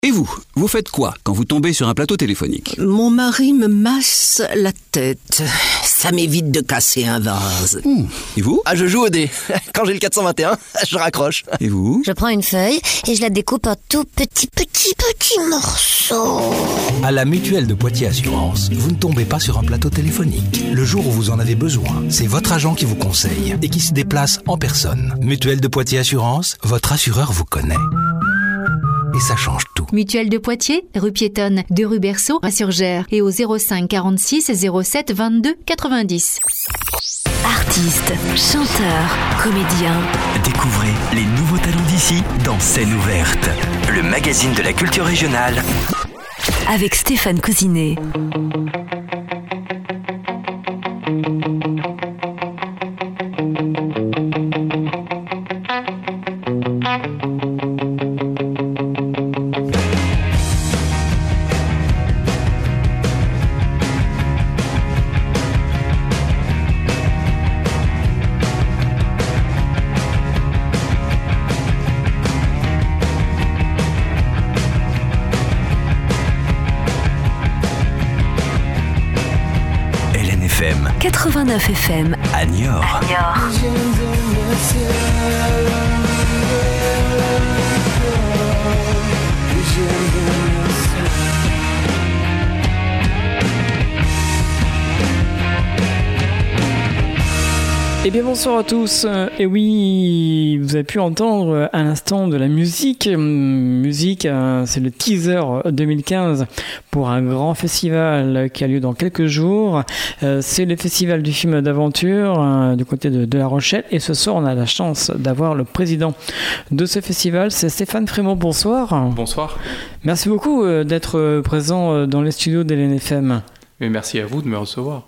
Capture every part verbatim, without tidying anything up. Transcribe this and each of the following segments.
Et vous, vous faites quoi quand vous tombez sur un plateau téléphonique ? Mon mari me masse la tête. Ça m'évite de casser un vase. Mmh. Et vous ? Ah, je joue au dé. Quand j'ai le quatre cent vingt et un, je raccroche. Et vous ? Je prends une feuille et je la découpe en tout petits, petits, petits morceaux. À la Mutuelle de Poitiers Assurance, vous ne tombez pas sur un plateau téléphonique. Le jour où vous en avez besoin, c'est votre agent qui vous conseille et qui se déplace en personne. Mutuelle de Poitiers Assurance, votre assureur vous connaît. Et ça change tout. Mutuelle de Poitiers, rue piétonne, deux rue Berceau, à Surgères et au zéro cinq quarante-six zéro sept vingt-deux quatre-vingt-dix. Artistes, chanteurs, comédiens. Découvrez les nouveaux talents d'ici dans Scène ouverte, le magazine de la culture régionale. Avec Stéphane Cousinet. quatre-vingt-neuf F M à Niort. À Niort. Eh bien bonsoir à tous, et oui, vous avez pu entendre à l'instant de la musique, musique c'est le teaser deux mille quinze pour un grand festival qui a lieu dans quelques jours, c'est le festival du film d'aventure du côté de, de La Rochelle, et ce soir on a la chance d'avoir le président de ce festival, c'est Stéphane Frémaux, bonsoir. Bonsoir. Merci beaucoup d'être présent dans les studios d'L N F M. Et merci à vous de me recevoir.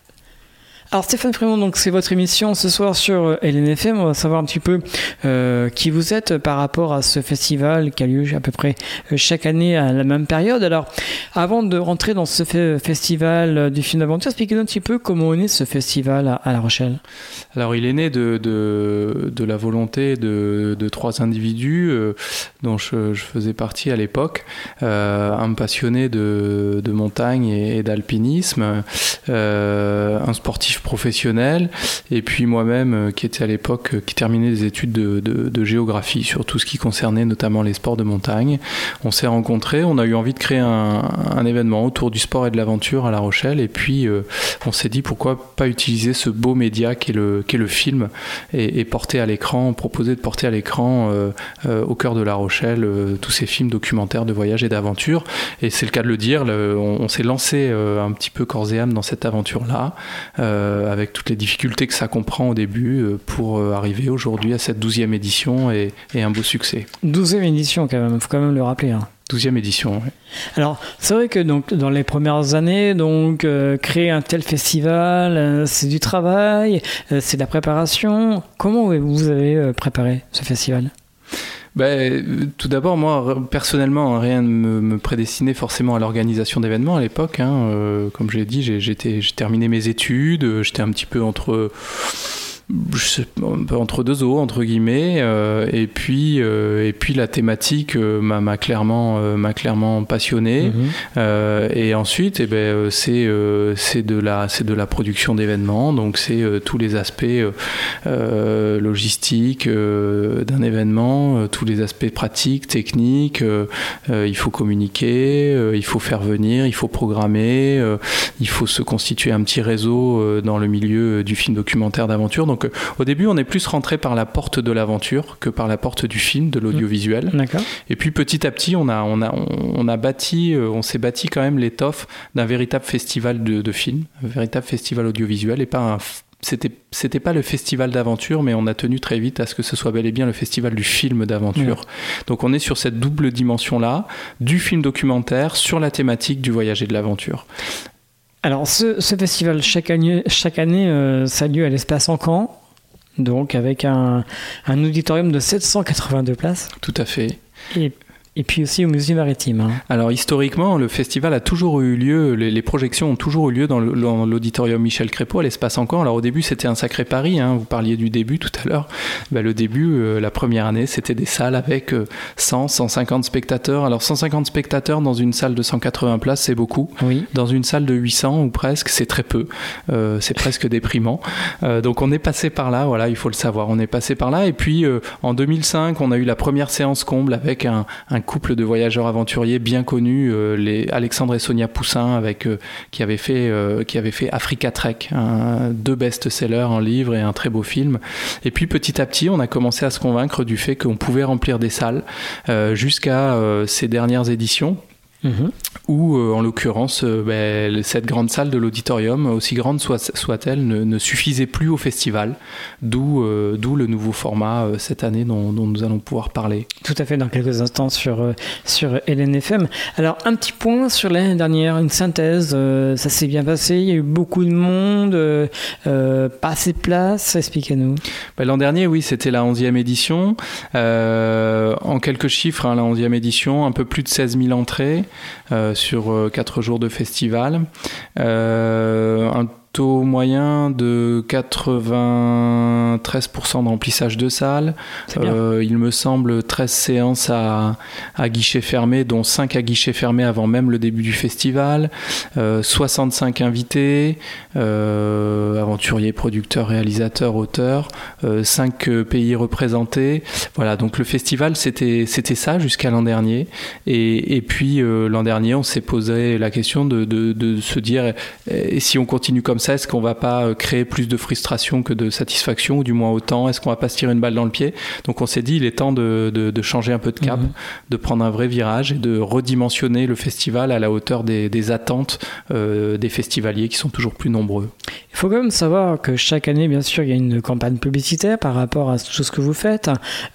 Alors Stéphane Frémaux, donc c'est votre émission ce soir sur L N F M. On va savoir un petit peu euh, qui vous êtes par rapport à ce festival qui a lieu à peu près chaque année à la même période. Alors avant de rentrer dans ce f- festival du film d'aventure, expliquez-nous un petit peu comment est né ce festival à, à La Rochelle. Alors il est né de, de, de la volonté de, de trois individus euh, dont je, je faisais partie à l'époque, euh, un passionné de, de montagne et, et d'alpinisme, euh, un sportif professionnel, et puis moi-même euh, qui était à l'époque, euh, qui terminait des études de, de, de géographie sur tout ce qui concernait notamment les sports de montagne. On s'est rencontrés, on a eu envie de créer un, un événement autour du sport et de l'aventure à La Rochelle, et puis euh, on s'est dit pourquoi pas utiliser ce beau média qu'est le, qu'est le film et, et porter à l'écran, proposer de porter à l'écran euh, euh, au cœur de La Rochelle euh, tous ces films documentaires de voyage et d'aventure. Et c'est le cas de le dire, le, on, on s'est lancé euh, un petit peu corps et âme dans cette aventure-là, euh, avec toutes les difficultés que ça comprend au début euh, pour euh, arriver aujourd'hui à cette douzième édition et, et un beau succès. douzième édition quand même, il faut quand même le rappeler. Hein. douzième édition, oui. Alors, c'est vrai que donc, dans les premières années, donc, euh, créer un tel festival, euh, c'est du travail, euh, c'est de la préparation. Comment vous avez euh, préparé ce festival ? Ben, tout d'abord, moi, personnellement, rien ne me, me prédestinait forcément à l'organisation d'événements à l'époque. Hein. Euh, comme je l'ai dit, j'ai, j'étais, j'ai terminé mes études, j'étais un petit peu entre... Je sais, un peu entre deux eaux entre guillemets, euh, et puis euh, et puis la thématique euh, m'a, m'a clairement euh, m'a clairement passionné. Mmh. Euh, et ensuite, eh ben c'est euh, c'est de la c'est de la production d'événements, donc c'est euh, tous les aspects euh, logistiques euh, d'un événement, euh, tous les aspects pratiques, techniques. Euh, euh, il faut communiquer, euh, il faut faire venir, il faut programmer, euh, il faut se constituer un petit réseau euh, dans le milieu du film documentaire d'aventure. Donc Donc, au début, on est plus rentré par la porte de l'aventure que par la porte du film, de l'audiovisuel. D'accord. Et puis, petit à petit, on a, on a, on a bâti, on s'est bâti quand même l'étoffe d'un véritable festival de, de films, un véritable festival audiovisuel, et pas un C'était, c'était pas le festival d'aventure, mais on a tenu très vite à ce que ce soit bel et bien le festival du film d'aventure. Mmh. Donc on est sur cette double dimension-là, du film documentaire sur la thématique du voyage et de l'aventure. Alors ce, ce festival, chaque année, chaque année euh, ça a lieu à l'espace Encan, donc avec un, un auditorium de sept cent quatre-vingt-deux places. Tout à fait. Et Et puis aussi au musée maritime. Hein. Alors historiquement, le festival a toujours eu lieu, les, les projections ont toujours eu lieu dans, le, dans l'auditorium Michel Crépeau à l'Espace Encore. Alors au début, c'était un sacré pari, hein. Vous parliez du début tout à l'heure. Ben, le début, euh, la première année, c'était des salles avec euh, cent, cent cinquante spectateurs. Alors cent cinquante spectateurs dans une salle de cent quatre-vingts places, c'est beaucoup. Oui. Dans une salle de huit cents ou presque, c'est très peu. Euh, c'est presque déprimant. Euh, donc on est passé par là, voilà, il faut le savoir. On est passé par là. Et puis euh, en deux mille cinq, on a eu la première séance comble avec un, un couple de voyageurs aventuriers bien connus, euh, les Alexandre et Sonia Poussin, avec euh, qui avaient fait euh, qui avaient fait Africa Trek, un, deux best-sellers, un livre et un très beau film. Et puis petit à petit, on a commencé à se convaincre du fait qu'on pouvait remplir des salles euh, jusqu'à euh, ces dernières éditions. Mmh. Où, euh, en l'occurrence, euh, ben, cette grande salle de l'auditorium, aussi grande soit, soit-elle, ne, ne suffisait plus au festival, d'où, euh, d'où le nouveau format euh, cette année dont, dont nous allons pouvoir parler. Tout à fait, dans quelques instants sur, euh, sur L N F M. Alors, un petit point sur l'année dernière, une synthèse, euh, ça s'est bien passé, il y a eu beaucoup de monde, euh, euh, pas assez de place, expliquez-nous. Ben, l'an dernier, oui, c'était la onzième édition. Euh, en quelques chiffres, hein, la onzième édition, un peu plus de seize mille entrées. Euh, sur euh, quatre jours de festival, euh, un taux moyen de quatre-vingt-treize pour cent de remplissage de salle. Euh, il me semble treize séances à, à guichet fermé, dont cinq à guichet fermé avant même le début du festival. Euh, soixante-cinq invités, euh, aventuriers, producteurs, réalisateurs, auteurs, euh, cinq pays représentés. Voilà, donc le festival, c'était, c'était ça jusqu'à l'an dernier. Et, et puis euh, l'an dernier, on s'est posé la question de, de, de se dire, et si on continue comme ça, est-ce qu'on va pas créer plus de frustration que de satisfaction, ou du moins autant? Est-ce qu'on va pas se tirer une balle dans le pied? Donc on s'est dit, il est temps de, de, de changer un peu de cap, mmh. de prendre un vrai virage et de redimensionner le festival à la hauteur des, des attentes euh, des festivaliers qui sont toujours plus nombreux. Il faut quand même savoir que chaque année, bien sûr, il y a une campagne publicitaire par rapport à tout ce que vous faites.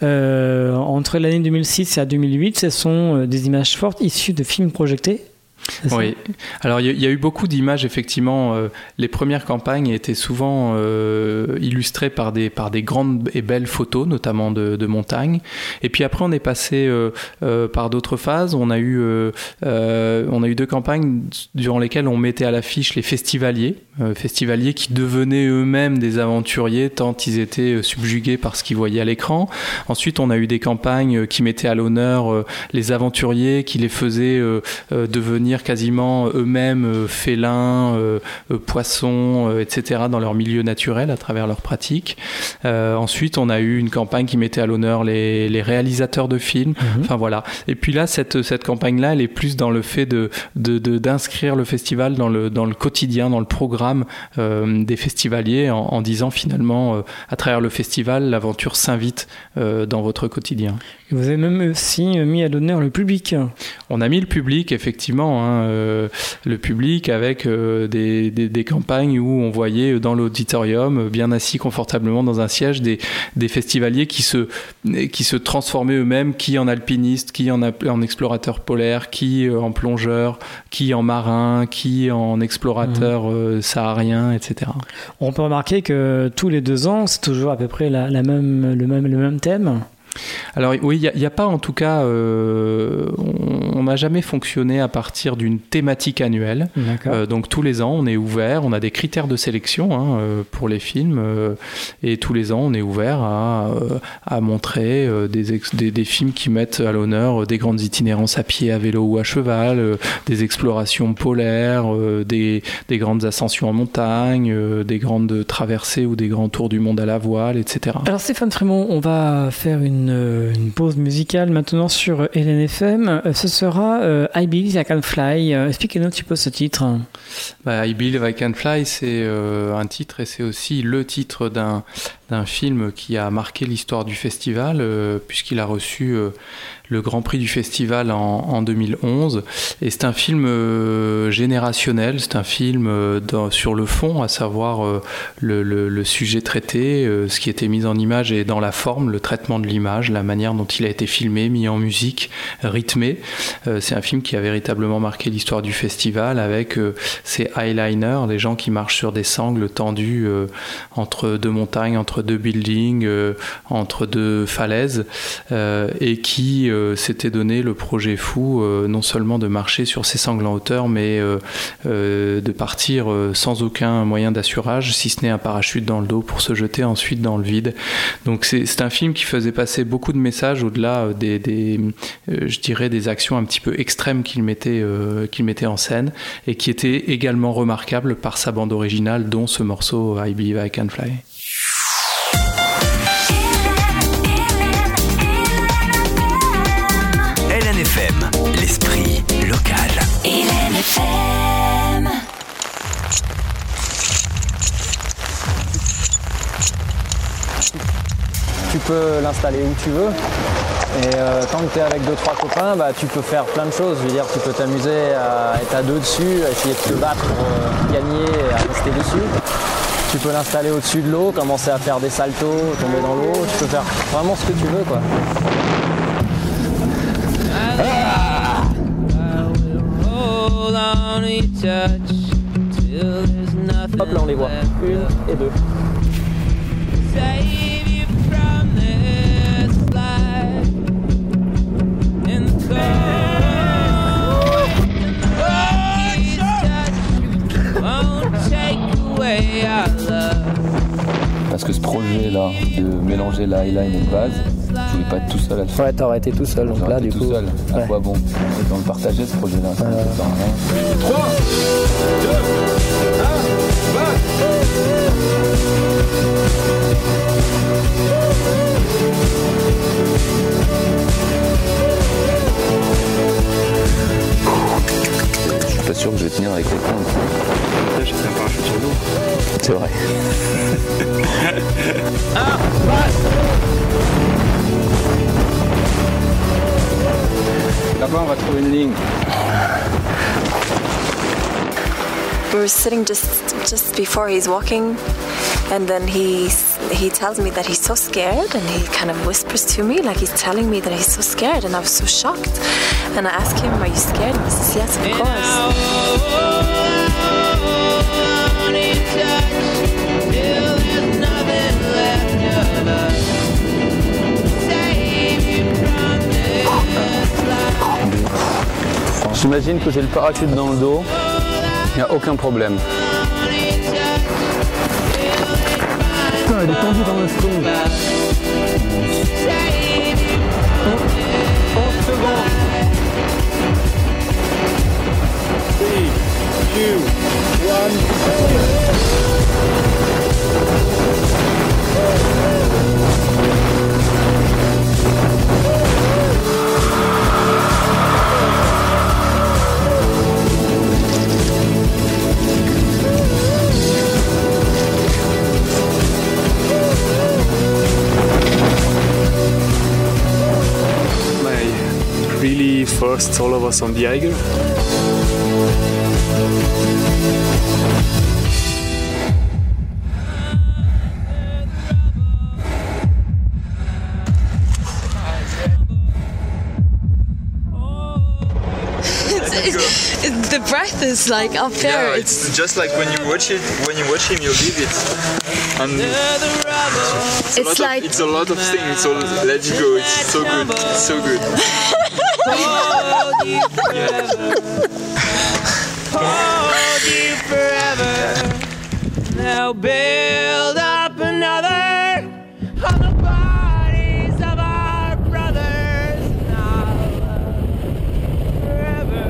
Euh, entre l'année deux mille six et deux mille huit, ce sont des images fortes issues de films projetés. Oui, alors il y, y a eu beaucoup d'images, effectivement. Euh, les premières campagnes étaient souvent euh, illustrées par des, par des grandes et belles photos, notamment de, de montagnes. Et puis après, on est passé euh, euh, par d'autres phases. On a, eu, euh, euh, on a eu deux campagnes durant lesquelles on mettait à l'affiche les festivaliers, euh, festivaliers qui devenaient eux-mêmes des aventuriers tant ils étaient subjugués par ce qu'ils voyaient à l'écran. Ensuite, on a eu des campagnes qui mettaient à l'honneur euh, les aventuriers, qui les faisaient euh, euh, devenir quasiment eux-mêmes euh, félins, euh, euh, poissons, euh, et cetera dans leur milieu naturel à travers leurs pratiques. Euh, ensuite, on a eu une campagne qui mettait à l'honneur les, les réalisateurs de films. Mmh. Enfin voilà. Et puis là, cette, cette campagne-là, elle est plus dans le fait de, de, de, d'inscrire le festival dans le, dans le quotidien, dans le programme euh, des festivaliers, en, en disant finalement, euh, à travers le festival, l'aventure s'invite euh, dans votre quotidien. Et vous avez même aussi mis à l'honneur le public. On a mis le public, effectivement, hein, euh, le public avec euh, des, des, des campagnes où on voyait dans l'auditorium, bien assis confortablement dans un siège, des, des festivaliers qui se, qui se transformaient eux-mêmes, qui en alpinistes, qui en, en explorateurs polaires, qui en plongeurs, qui en marins, qui en explorateurs mmh. euh, sahariens, et cetera. On peut remarquer que tous les deux ans, c'est toujours à peu près la, la même, le, même, le même thème. Alors oui, il n'y a, a pas en tout cas, euh, on n'a jamais fonctionné à partir d'une thématique annuelle. Euh, donc tous les ans, on est ouvert, on a des critères de sélection hein, euh, pour les films euh, et tous les ans, on est ouvert à, euh, à montrer euh, des, ex, des, des films qui mettent à l'honneur euh, des grandes itinérances à pied, à vélo ou à cheval, euh, des explorations polaires, euh, des, des grandes ascensions en montagne, euh, des grandes traversées ou des grands tours du monde à la voile, et cetera. Alors Stéphane Frémont, on va faire une une pause musicale maintenant sur L N F M. Ce sera euh, I Believe I Can Fly. Expliquez-nous un petit peu ce titre. Bah, I Believe I Can Fly, c'est euh, un titre et c'est aussi le titre d'un, d'un film qui a marqué l'histoire du festival euh, puisqu'il a reçu euh, le Grand Prix du festival en, en deux mille onze. Et c'est un film euh, générationnel, c'est un film euh, dans, sur le fond, à savoir euh, le, le, le sujet traité, euh, ce qui était mis en image et dans la forme, le traitement de l'image, la manière dont il a été filmé, mis en musique, rythmé. Euh, c'est un film qui a véritablement marqué l'histoire du festival avec euh, ces highliners, les gens qui marchent sur des sangles tendus euh, entre deux montagnes, entre entre deux buildings, euh, entre deux falaises, euh, et qui euh, s'était donné le projet fou, euh, non seulement de marcher sur ces sangles en hauteur, mais euh, euh, de partir euh, sans aucun moyen d'assurage, si ce n'est un parachute dans le dos pour se jeter ensuite dans le vide. Donc c'est, c'est un film qui faisait passer beaucoup de messages au-delà des, des euh, je dirais, des actions un petit peu extrêmes qu'il mettait, euh, qu'il mettait en scène, et qui était également remarquable par sa bande originale, dont ce morceau I Believe I Can Fly. L N F M, l'esprit local. L N F M. Tu peux l'installer où tu veux. Et euh, tant que tu es avec deux trois copains, bah, tu peux faire plein de choses. Je veux dire, tu peux t'amuser à être à deux dessus, à essayer de te battre pour euh, gagner et à rester dessus. Tu peux l'installer au-dessus de l'eau, commencer à faire des saltos, tomber dans l'eau. Tu peux faire vraiment ce que tu veux, quoi. Ah! Hop là, on les voit. Une et deux. Parce que ce projet-là, de mélanger la highline et le base, je voulais pas être tout seul à le faire. Ouais, t'aurais été tout seul, donc j'aurais là, été du tout coup... seul. À ouais. quoi bon? On le partageait, ce projet-là. Euh... trois, deux, un, base. Je suis pas sûr que je vais tenir avec quelqu'un. Là, j'ai fait un parachute sur l'eau. C'est vrai. Un, base. Là-bas, on va trouver une ligne. We were sitting just just before he's walking, and then he he tells me that he's so scared, and he kind of whispers to me like he's telling me that he's so scared, and I was so shocked. And I asked him, "Are you scared?" And he says, "Yes, of course." J'imagine que j'ai le parachute dans le dos, il n'y a aucun problème. Putain, elle est tendue dans le front. onze secondes. three, two, one. Really forced all of us on the Eiger. The breath is like up there. Yeah, it's, it's just like when you watch it. When you watch him, you live it. And it's, it's a like of, it's a lot of things. So let it go. It's so good. It's so good. Hold you forever. Hold you forever. Now build up another on the bodies of our brothers. Now forever.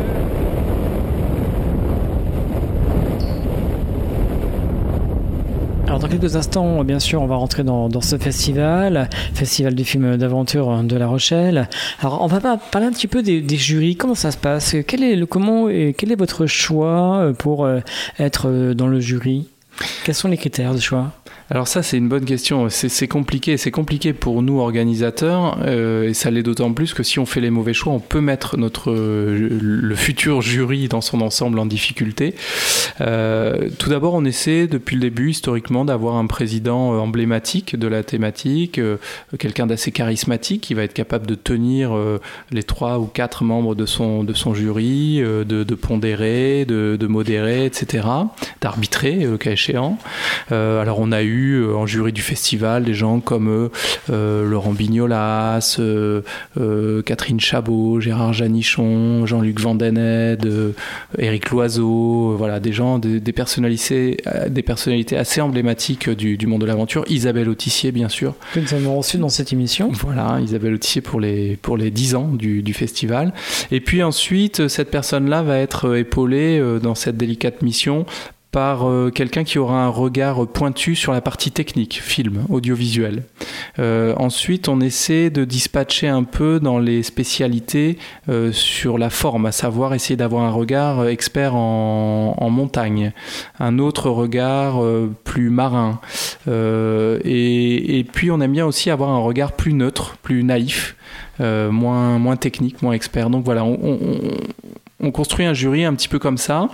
Alors dans quelques instants, bien sûr, on va rentrer dans, dans ce festival, festival du film d'aventure de La Rochelle. Alors on va parler un petit peu des, des jurys. Comment ça se passe? Quel est le comment et quel est votre choix pour être dans le jury? Quels sont les critères de choix? Alors ça, c'est une bonne question. C'est, c'est compliqué. C'est compliqué pour nous, organisateurs, euh, et ça l'est d'autant plus que si on fait les mauvais choix, on peut mettre notre, le futur jury dans son ensemble en difficulté. Euh, tout d'abord, on essaie, depuis le début, historiquement, d'avoir un président emblématique de la thématique, euh, quelqu'un d'assez charismatique qui va être capable de tenir euh, les trois ou quatre membres de son, de son jury, euh, de, de pondérer, de, de modérer, et cetera, d'arbitrer, le cas échéant. Euh, alors, on a eu eu euh, en jury du festival des gens comme euh, euh, Laurent Bignolas, euh, euh, Catherine Chabot, Gérard Janichon, Jean-Luc Vandened, euh, Éric Loiseau, euh, voilà, des gens, des, des, personnalités, euh, des personnalités assez emblématiques du, du monde de l'aventure. Isabelle Autissier, bien sûr. Que nous avons reçu dans cette émission. Voilà, Isabelle Autissier pour les, pour les dix ans du, du festival. Et puis ensuite, cette personne-là va être épaulée euh, dans cette délicate mission par euh, quelqu'un qui aura un regard pointu sur la partie technique, film, audiovisuel. Euh, ensuite, on essaie de dispatcher un peu dans les spécialités euh, sur la forme, à savoir essayer d'avoir un regard expert en, en montagne, un autre regard euh, plus marin. Euh, et, et puis, on aime bien aussi avoir un regard plus neutre, plus naïf, euh, moins, moins technique, moins expert. Donc voilà, on, on, on construit un jury un petit peu comme ça.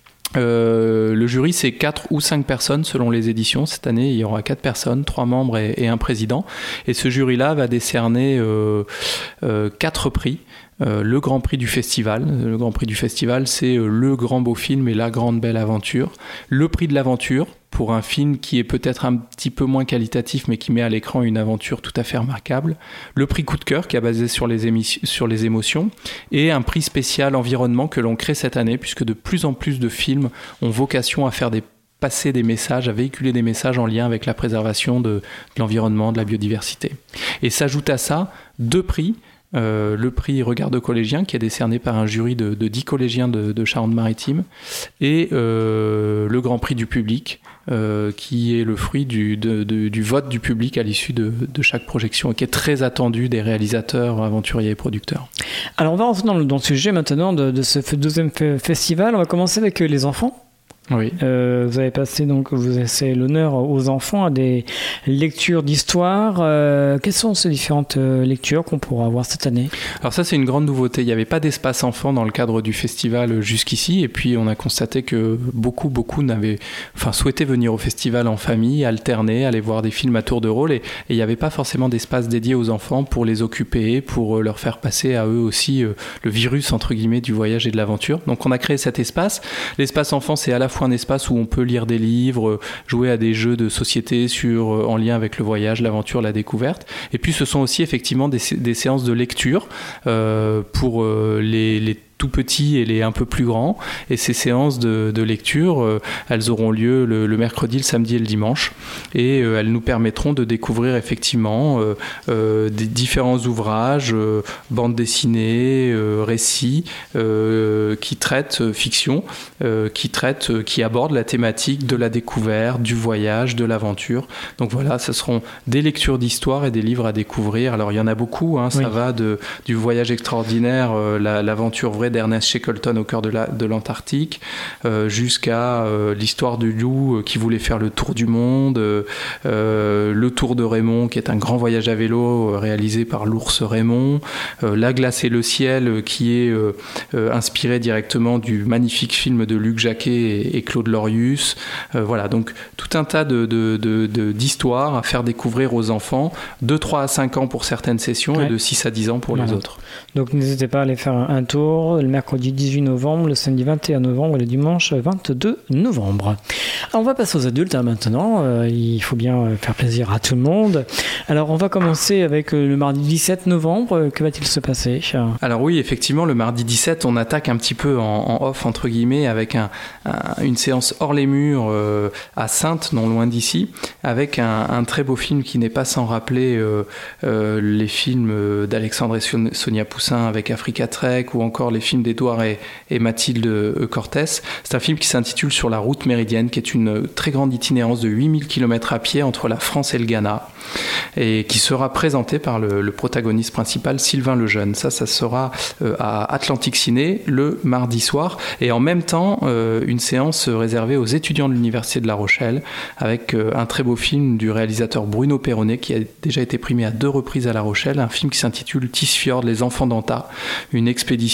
Euh, le jury, c'est quatre ou cinq personnes selon les éditions. Cette année, il y aura quatre personnes, trois membres et, et un président. Et ce jury-là va décerner euh, euh, quatre prix. Euh, le Grand Prix du Festival. Le Grand Prix du Festival, c'est euh, le grand beau film et la grande belle aventure. Le prix de l'aventure, pour un film qui est peut-être un petit peu moins qualitatif, mais qui met à l'écran une aventure tout à fait remarquable. Le prix coup de cœur, qui est basé sur les, émis- sur les émotions. Et un prix spécial environnement que l'on crée cette année, puisque de plus en plus de films ont vocation à faire des passer des messages, à véhiculer des messages en lien avec la préservation de, de l'environnement, de la biodiversité. Et s'ajoute à ça deux prix. Euh, le prix Regard de collégien qui est décerné par un jury de, de dix collégiens de, de Charente-Maritime et euh, le Grand Prix du public euh, qui est le fruit du, de, de, du vote du public à l'issue de, de chaque projection et qui est très attendu des réalisateurs, aventuriers et producteurs. Alors on va rentrer dans le, dans le sujet maintenant de, de ce deuxième festival. On va commencer avec les enfants. Oui. Euh, vous avez passé donc, vous laissez l'honneur aux enfants à des lectures d'histoire. Euh, quelles sont ces différentes lectures qu'on pourra avoir cette année ? Alors ça, c'est une grande nouveauté. Il n'y avait pas d'espace enfant dans le cadre du festival jusqu'ici, et puis on a constaté que beaucoup, beaucoup n'avaient, enfin, souhaitaient venir au festival en famille, alterner, aller voir des films à tour de rôle, et, et il n'y avait pas forcément d'espace dédié aux enfants pour les occuper, pour leur faire passer à eux aussi euh, le virus entre guillemets du voyage et de l'aventure. Donc on a créé cet espace. L'espace enfant, c'est à la fois un espace où on peut lire des livres, jouer à des jeux de société sur, en lien avec le voyage, l'aventure, la découverte. Et puis ce sont aussi effectivement des, des séances de lecture euh, pour euh, les, les tout petits et les un peu plus grands. Et ces séances de, de lecture, euh, elles auront lieu le, le mercredi, le samedi et le dimanche. Et euh, elles nous permettront de découvrir effectivement euh, euh, des différents ouvrages, euh, bandes dessinées, euh, récits, euh, qui traitent euh, fiction, euh, qui traitent, euh, qui abordent la thématique de la découverte, du voyage, de l'aventure. Donc voilà, ce seront des lectures d'histoire et des livres à découvrir. Alors il y en a beaucoup, hein, ça oui. va de, du voyage extraordinaire, euh, la, l'aventure vraie d'Ernest Shackleton au cœur de, la, de l'Antarctique, euh, jusqu'à euh, l'histoire du loup euh, qui voulait faire le tour du monde, euh, euh, le tour de Raymond, qui est un grand voyage à vélo euh, réalisé par l'ours Raymond, euh, La glace et le ciel, euh, qui est euh, euh, inspiré directement du magnifique film de Luc Jacquet et, et Claude Lorius. Euh, voilà, donc tout un tas de, de, de, de, d'histoires à faire découvrir aux enfants, de trois à cinq ans pour certaines sessions ouais. et de six à dix ans pour voilà. les autres. Donc n'hésitez pas à aller faire un tour le mercredi dix-huit novembre, le samedi vingt et un novembre et le dimanche vingt-deux novembre. Alors on va passer aux adultes hein, maintenant. Euh, il faut bien faire plaisir à tout le monde. Alors on va commencer avec le mardi dix-sept novembre. Que va-t-il se passer ? Alors oui, effectivement, le mardi dix-sept, on attaque un petit peu en, en off, entre guillemets, avec un, un, une séance hors les murs euh, à Saintes, non loin d'ici, avec un, un très beau film qui n'est pas sans rappeler euh, euh, les films d'Alexandre et Sonia Poussin avec Africa Trek ou encore les films d'Édouard et, et Mathilde Cortés. C'est un film qui s'intitule Sur la route méridienne, qui est une très grande itinérance de huit mille kilomètres à pied entre la France et le Ghana, et qui sera présenté par le, le protagoniste principal, Sylvain Lejeune. Ça, ça sera euh, à Atlantique Ciné le mardi soir, et en même temps, euh, une séance réservée aux étudiants de l'Université de La Rochelle, avec euh, un très beau film du réalisateur Bruno Perronnet, qui a déjà été primé à deux reprises à La Rochelle, un film qui s'intitule Tisfjord, les enfants d'Anta, une expédition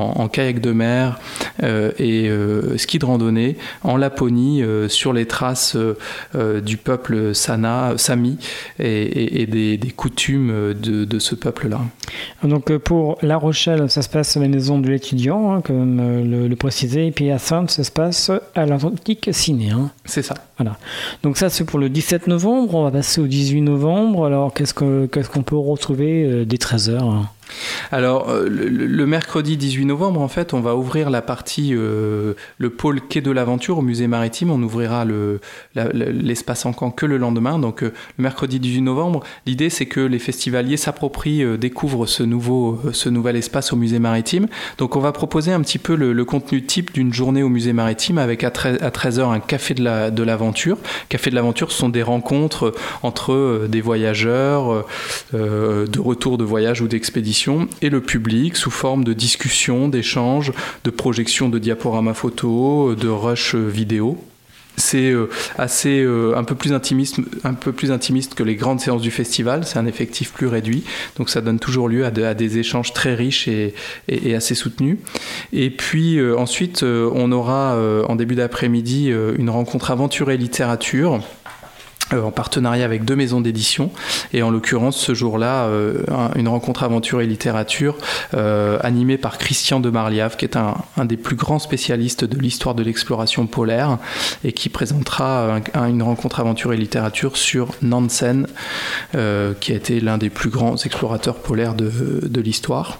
en, en kayak de mer euh, et euh, ski de randonnée en Laponie euh, sur les traces euh, du peuple Sana, Sami et, et, et des, des coutumes de, de ce peuple-là. Donc pour La Rochelle, ça se passe à la maison de l'étudiant, hein, comme le, le précisait, et puis à Saintes, ça se passe à l'Atlantique Ciné. Hein. C'est ça. Voilà. Donc ça, c'est pour le dix-sept novembre. On va passer au dix-huit novembre. Alors, qu'est-ce, que, qu'est-ce qu'on peut retrouver euh, dès treize heures? Alors, euh, le, le mercredi dix-huit novembre, en fait, on va ouvrir la partie, euh, le pôle Quai de l'Aventure au musée maritime. On ouvrira le, la, l'espace Encan que le lendemain. Donc, euh, le mercredi dix-huit novembre, l'idée, c'est que les festivaliers s'approprient, euh, découvrent ce, nouveau, euh, ce nouvel espace au musée maritime. Donc, on va proposer un petit peu le, le contenu type d'une journée au musée maritime avec à treize heures un café de, la, de l'aventure. Café de l'aventure, ce sont des rencontres entre euh, des voyageurs euh, de retour de voyage ou d'expédition et le public sous forme de discussions, d'échanges, de projections de diaporamas photos, de rush vidéo. C'est euh, assez euh, un peu plus intimiste, un peu plus intimiste que les grandes séances du festival. C'est un effectif plus réduit, donc ça donne toujours lieu à, de, à des échanges très riches et, et, et assez soutenus. Et puis euh, ensuite, euh, on aura euh, en début d'après-midi euh, une rencontre aventure et littérature. Euh, en partenariat avec deux maisons d'édition et en l'occurrence ce jour-là euh, un, une rencontre aventure et littérature euh, animée par Christian de Marliave qui est un, un des plus grands spécialistes de l'histoire de l'exploration polaire et qui présentera un, un, une rencontre aventure et littérature sur Nansen euh, qui a été l'un des plus grands explorateurs polaires de, de l'histoire.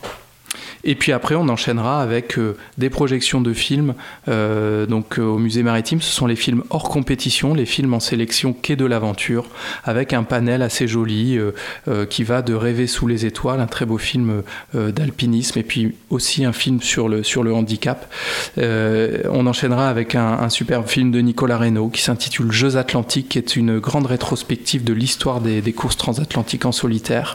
Et puis après, on enchaînera avec euh, des projections de films. Euh, donc euh, au musée maritime, ce sont les films hors compétition, les films en sélection Quai de l'Aventure, avec un panel assez joli euh, euh, qui va de Rêver sous les étoiles, un très beau film euh, d'alpinisme, et puis aussi un film sur le, sur le handicap. Euh, on enchaînera avec un, un superbe film de Nicolas Reynaud qui s'intitule Jeux Atlantiques, qui est une grande rétrospective de l'histoire des, des courses transatlantiques en solitaire.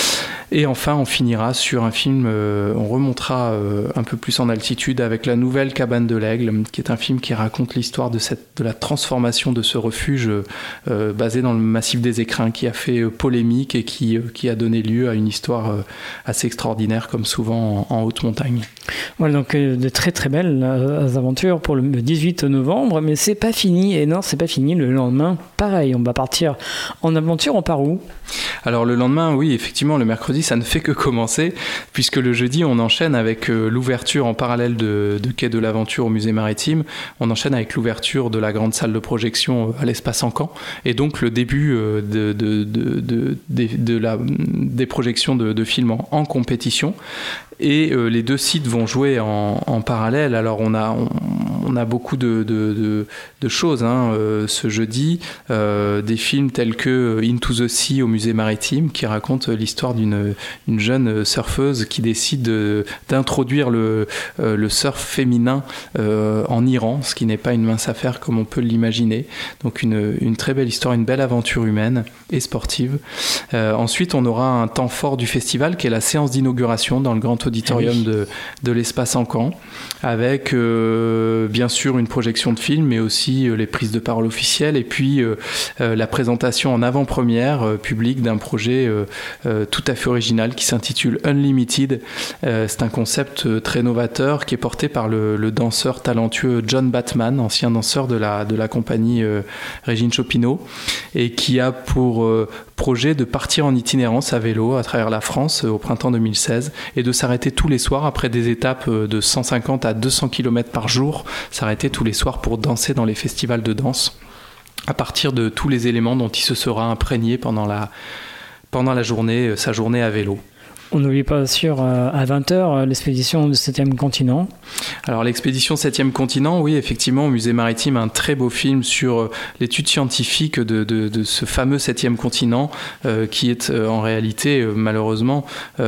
Et enfin, on finira sur un film, euh, on remontera euh, un peu plus en altitude avec La Nouvelle Cabane de l'Aigle, qui est un film qui raconte l'histoire de, cette, de la transformation de ce refuge euh, basé dans le massif des Écrins, qui a fait euh, polémique et qui, euh, qui a donné lieu à une histoire euh, assez extraordinaire, comme souvent en, en haute montagne. Voilà, donc euh, de très très belles euh, aventures pour le dix-huit novembre, mais c'est pas fini, et non, c'est pas fini le lendemain. Pareil, on va partir en aventure, on part où ? Alors le lendemain, oui, effectivement, le mercredi, ça ne fait que commencer, puisque le jeudi, on enchaîne avec euh, l'ouverture en parallèle de, de Quai de l'Aventure au musée maritime. On enchaîne avec l'ouverture de la grande salle de projection à l'espace Encan, et donc le début euh, de, de, de, de, de, de la, des projections de, de films en, en compétition. Et euh, les deux sites vont jouer en, en parallèle. Alors on a, on, on a beaucoup de, de, de, de choses hein, euh, ce jeudi. Euh, des films tels que Into the Sea au musée maritime, qui raconte l'histoire d'une une jeune surfeuse qui décide de, d'introduire le, euh, le surf féminin euh, en Iran, ce qui n'est pas une mince affaire comme on peut l'imaginer. Donc une, une très belle histoire, une belle aventure humaine et sportive. Euh, ensuite, on aura un temps fort du festival qui est la séance d'inauguration dans le grand auditorium oui. de, de l'espace Encan, avec euh, bien sûr une projection de film, mais aussi euh, les prises de parole officielles et puis euh, euh, la présentation en avant-première euh, publique d'un projet euh, euh, tout à fait original qui s'intitule Unlimited. Euh, c'est un concept euh, très novateur qui est porté par le, le danseur talentueux John Batman, ancien danseur de la, de la compagnie euh, Régine Chopinot, et qui a pour euh, projet de partir en itinérance à vélo à travers la France euh, au printemps deux mille seize et de s'arrêter tous les soirs après des étapes de cent cinquante à deux cents kilomètres par jour, s'arrêter tous les soirs pour danser dans les festivals de danse à partir de tous les éléments dont il se sera imprégné pendant la, pendant la journée, sa journée à vélo. On n'oublie pas sûr à vingt heures l'expédition du septième continent. Alors l'expédition septième continent, oui, effectivement, au musée maritime, un très beau film sur l'étude scientifique de, de, de ce fameux septième continent euh, qui est euh, en réalité, euh, malheureusement,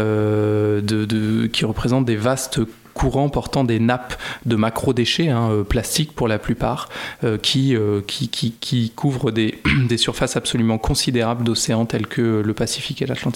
euh, de, de, qui représente des vastes courants portant des nappes de macro-déchets, hein, euh, plastiques pour la plupart, euh, qui, euh, qui, qui, qui couvrent des, des surfaces absolument considérables d'océans tels que le Pacifique et l'Atlantique.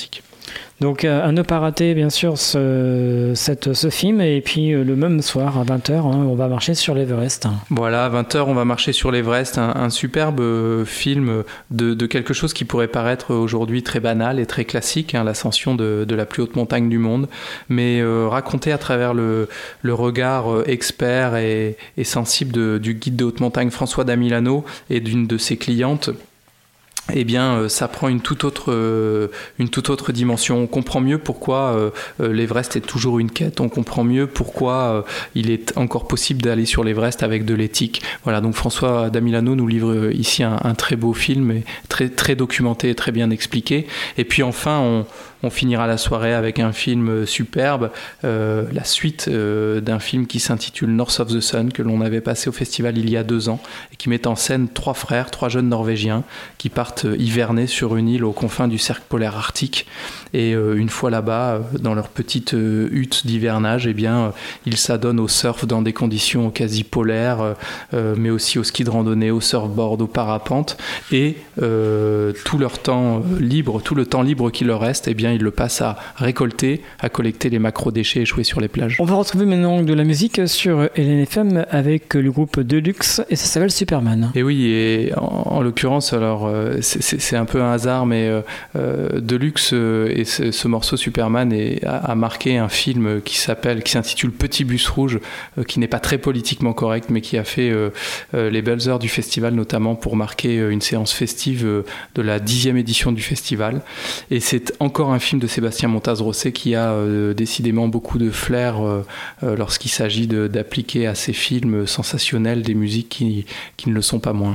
Donc euh, à ne pas rater bien sûr ce, cette, ce film et puis euh, le même soir à vingt heures hein, on va marcher sur l'Everest. Voilà, à vingt heures on va marcher sur l'Everest, un, un superbe euh, film de, de quelque chose qui pourrait paraître aujourd'hui très banal et très classique, hein, l'ascension de, de la plus haute montagne du monde, mais euh, raconté à travers le, le regard euh, expert et, et sensible de, du guide de haute montagne François Damilano et d'une de ses clientes. Eh bien, euh, ça prend une toute autre, euh, une toute autre dimension. On comprend mieux pourquoi euh, euh, l'Everest est toujours une quête. On comprend mieux pourquoi euh, il est encore possible d'aller sur l'Everest avec de l'éthique. Voilà, donc François Damilano nous livre ici un, un très beau film, et très, très documenté et très bien expliqué. Et puis enfin, on, on finira la soirée avec un film superbe, euh, la suite euh, d'un film qui s'intitule North of the Sun, que l'on avait passé au festival il y a deux ans, et qui met en scène trois frères, trois jeunes Norvégiens, qui partent hiverner sur une île aux confins du cercle polaire arctique. Et euh, une fois là-bas, euh, dans leur petite euh, hutte d'hivernage, eh bien, euh, ils s'adonnent au surf dans des conditions quasi polaires, euh, mais aussi au ski de randonnée, au surfboard, au parapente. Et euh, tout leur temps libre, tout le temps libre qui leur reste, eh bien, ils le passent à récolter, à collecter les macro-déchets échoués sur les plages. On va retrouver maintenant de la musique sur L N F M avec le groupe Deluxe et ça s'appelle Superman. Et oui, et en, en l'occurrence, alors euh, c'est, c'est, c'est un peu un hasard, mais euh, euh, Deluxe euh, et ce, ce morceau Superman est, a, a marqué un film qui s'appelle, qui s'intitule Petit bus rouge, euh, qui n'est pas très politiquement correct, mais qui a fait euh, euh, les belles heures du festival, notamment pour marquer euh, une séance festive euh, de la dixième édition du festival. Et c'est encore un film de Sébastien Montaz-Rosset qui a euh, décidément beaucoup de flair euh, euh, lorsqu'il s'agit de, d'appliquer à ces films sensationnels des musiques qui, qui ne le sont pas moins.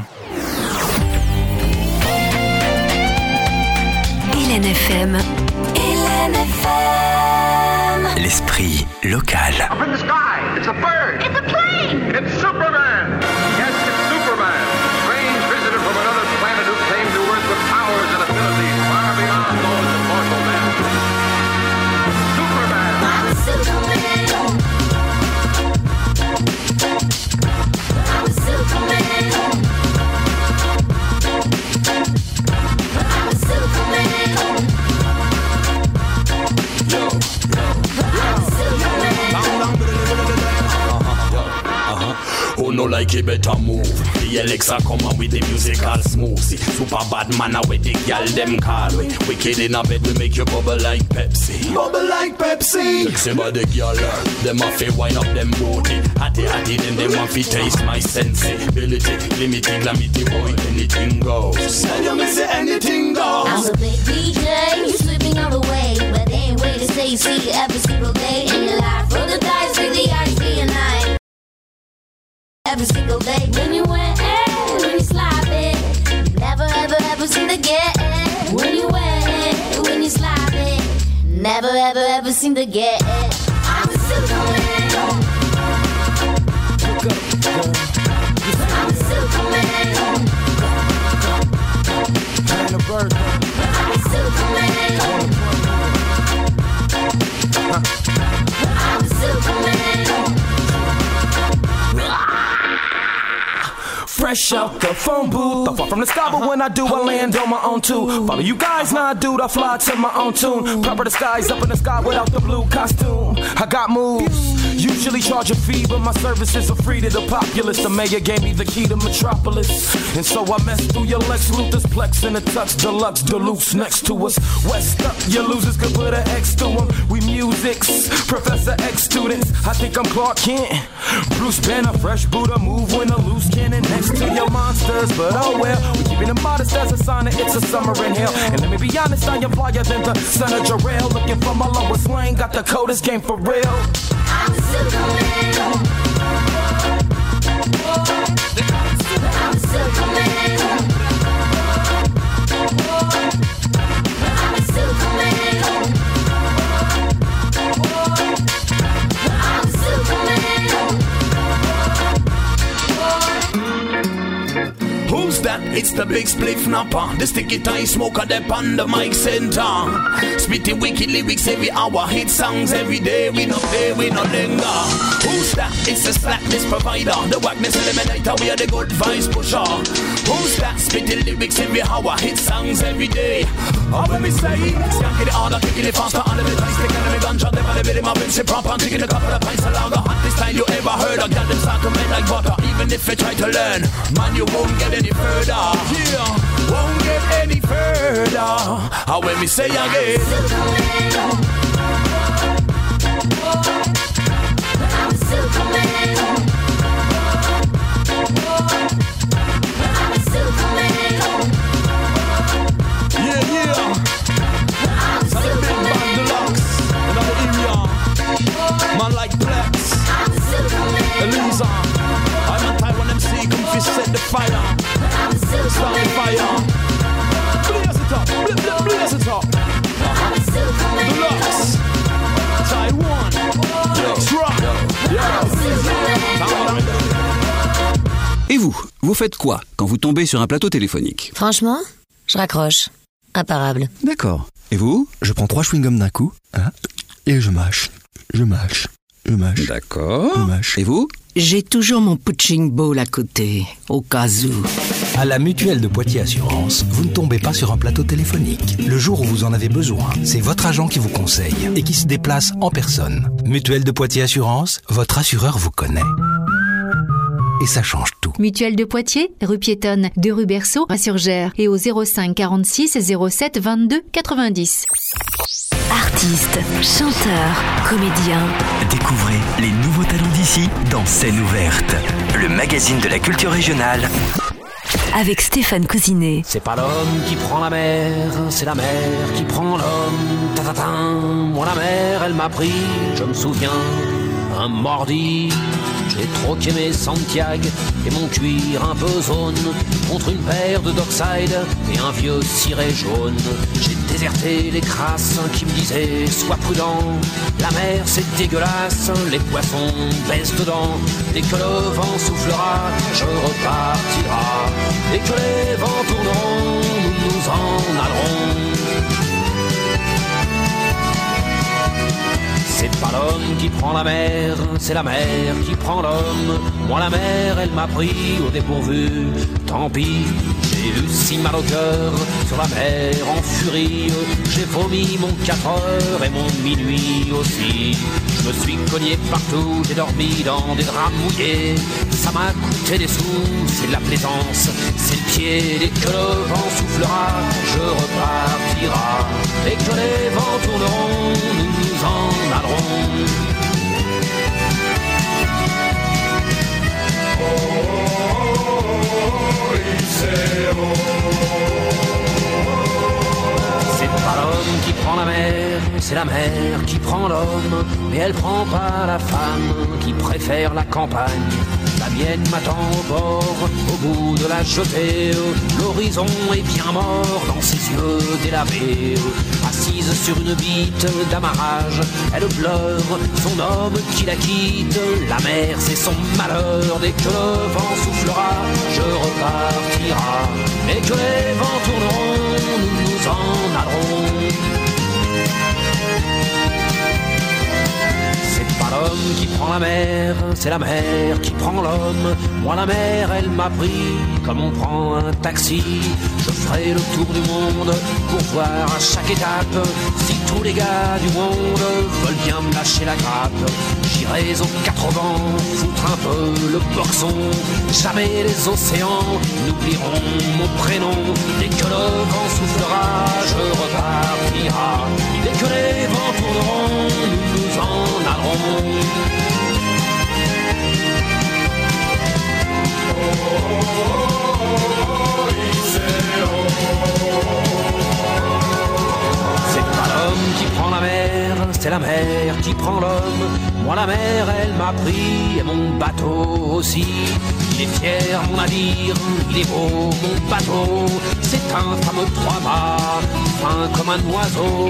L N F M. L N F M. L'esprit local. Up in the sky, it's a bird. It's a plane. It's Superman. Yes, it's Superman. Strange visitor from another planet who came to Earth with powers and abilities far beyond those of mortal men. Superman. I'm a Superman. I'm a Superman. I'm a Superman. Yo, who no like it better move. The Alexa come on with the musical smoothie. Super bad man with the gal them call we. Wicked in a bed we make you bubble like Pepsi. Bubble like Pepsi. Sexy body girl, them a fi wind up them booty. Hattie hattie then them want fi taste my sensibility. Limited, glamity boy, anything goes. Tell you me say anything goes. I'm a big D J, you slipping on the way, but they ain't way to say you see you every single day in your life. Roll the dice with the ice day and night. Every single day when you wet, when you slide it, never ever ever seem to get it. When you wet, when you slide it, never ever ever seem to get it. I'm a Superman. I'm a Superman. I'm a Superman. I'm a Superman. Fresh out the phone booth, I fall from the sky, but when I do, I land on my own too. Follow you guys, now I do, I fly to my own tune. Proper disguise up in the sky without the blue costume. I got moves. Usually charge a fee, but my services are free to the populace. The mayor gave me the key to Metropolis, and so I messed through your Lex Luthor's Plex in a Tux Deluxe Deluxe next to us. West up, your losers could put an X to them. We musics, Professor X students. I think I'm Clark Kent, Bruce Banner, fresh Buddha, move when a loose cannon next to your monsters. But oh well, we keeping it modest as a sign that it's a summer in hell. And let me be honest, I am flyer than the son of Jarrell. Looking for my lowest lane, got the coldest game for real. I'm a Superman. I'm a Superman. I'm a Superman. I'm a Superman. Who's that it's the big spliff napper. The sticky tie smoker, dep on the mic center. Spitting wicked lyrics every hour, hit songs every day. We not there, we not linger. Who's that? It's the slackness provider, the whackness eliminator. We are the good vibes pusher. Who's that? Spitting lyrics every hour, hit songs every day. Oh, when me say, skanking it harder, kicking it faster, under the place, taking me ganja, them on the bit of my rinse it proper, I'm taking a couple of pints along the hottest time you ever heard of. Got them start to melt like butter, even if you try to learn, man, you won't get any further. Yeah, won't get any further. How when me say again, I'm Superman. I'm Superman. Yeah, yeah. I'm Superman. Big band deluxe in the area. Man like Plex, Elisa. I'm a Taiwan M C, come fi set the fire. Start the fire. Blaze it up, blaze, blaze it up. Deluxe, Taiwan, Rock, Et vous, vous faites quoi quand vous tombez sur un plateau téléphonique? Franchement, je raccroche. Imparable. D'accord. Et vous? Je prends trois chewing-gums d'un coup, hein, et je mâche, je mâche, je mâche. D'accord. Je mâche. Et vous? J'ai toujours mon punching ball à côté, au cas où. À la Mutuelle de Poitiers Assurance, vous ne tombez pas sur un plateau téléphonique. Le jour où vous en avez besoin, c'est votre agent qui vous conseille et qui se déplace en personne. Mutuelle de Poitiers Assurance, votre assureur vous connaît. Et ça change tout. Mutuelle de Poitiers, rue piétonne de rue Berceau à Surgères et au zéro cinq quarante-six zéro sept vingt-deux quatre-vingt-dix. Artistes, chanteurs, comédiens. Découvrez les nouveaux talents d'ici dans Scène ouverte, le magazine de la culture régionale. Avec Stéphane Cousinet. C'est pas l'homme qui prend la mer, c'est la mer qui prend l'homme. Ta-ta-ta. Moi la mer, elle m'a pris, je me souviens, un mordi. J'ai troqué mes Santiago et mon cuir un peu zone contre une paire de Dockside et un vieux ciré jaune. J'ai déserté les crasses qui me disaient sois prudent, la mer c'est dégueulasse, les poissons baissent dedans. Dès que le vent soufflera, je repartira. Dès que les vents tourneront, nous nous en allerons. C'est pas l'homme qui prend la mer, c'est la mer qui prend l'homme. Moi la mer, elle m'a pris au dépourvu. Tant pis, j'ai eu si mal au cœur sur la mer en furie. J'ai vomi mon quatre heures et mon minuit aussi. Je me suis cogné partout, j'ai dormi dans des draps mouillés. Ça m'a coûté des sous, c'est de la plaisance, c'est le pied. Dès que le vent soufflera, je repartira. Dès que les vents tourneront, nous nous en allerons. C'est pas l'homme qui prend la mer, c'est la mer qui prend l'homme. Mais elle prend pas la femme qui préfère la campagne. La mienne m'attend au bord, au bout de la jetée. L'horizon est bien mort dans ses yeux délavés. Assise sur une bite d'amarrage, elle pleure son homme qui la quitte. La mer c'est son malheur, dès que le vent soufflera, je repartira. Dès que les vents tourneront, nous nous en allerons. C'est pas l'homme qui prend la mer, c'est la mer qui prend l'homme. Moi la mer, elle m'a pris comme on prend un taxi. Je ferai le tour du monde pour voir à chaque étape si tous les gars du monde veulent bien me lâcher la grappe. J'irai aux quatre vents foutre un peu le boxon. Jamais les océans n'oublieront mon prénom. Dès que le vent soufflera, je repartira. Dès que les vents tourneront, nous nous en allerons. C'est pas l'homme qui prend la mer, c'est la mer qui prend l'homme. Moi la mer, elle m'a pris et mon bateau aussi. Il est fier mon navire, il est beau mon bateau. C'est un fameux trois-mâts, fin comme un oiseau.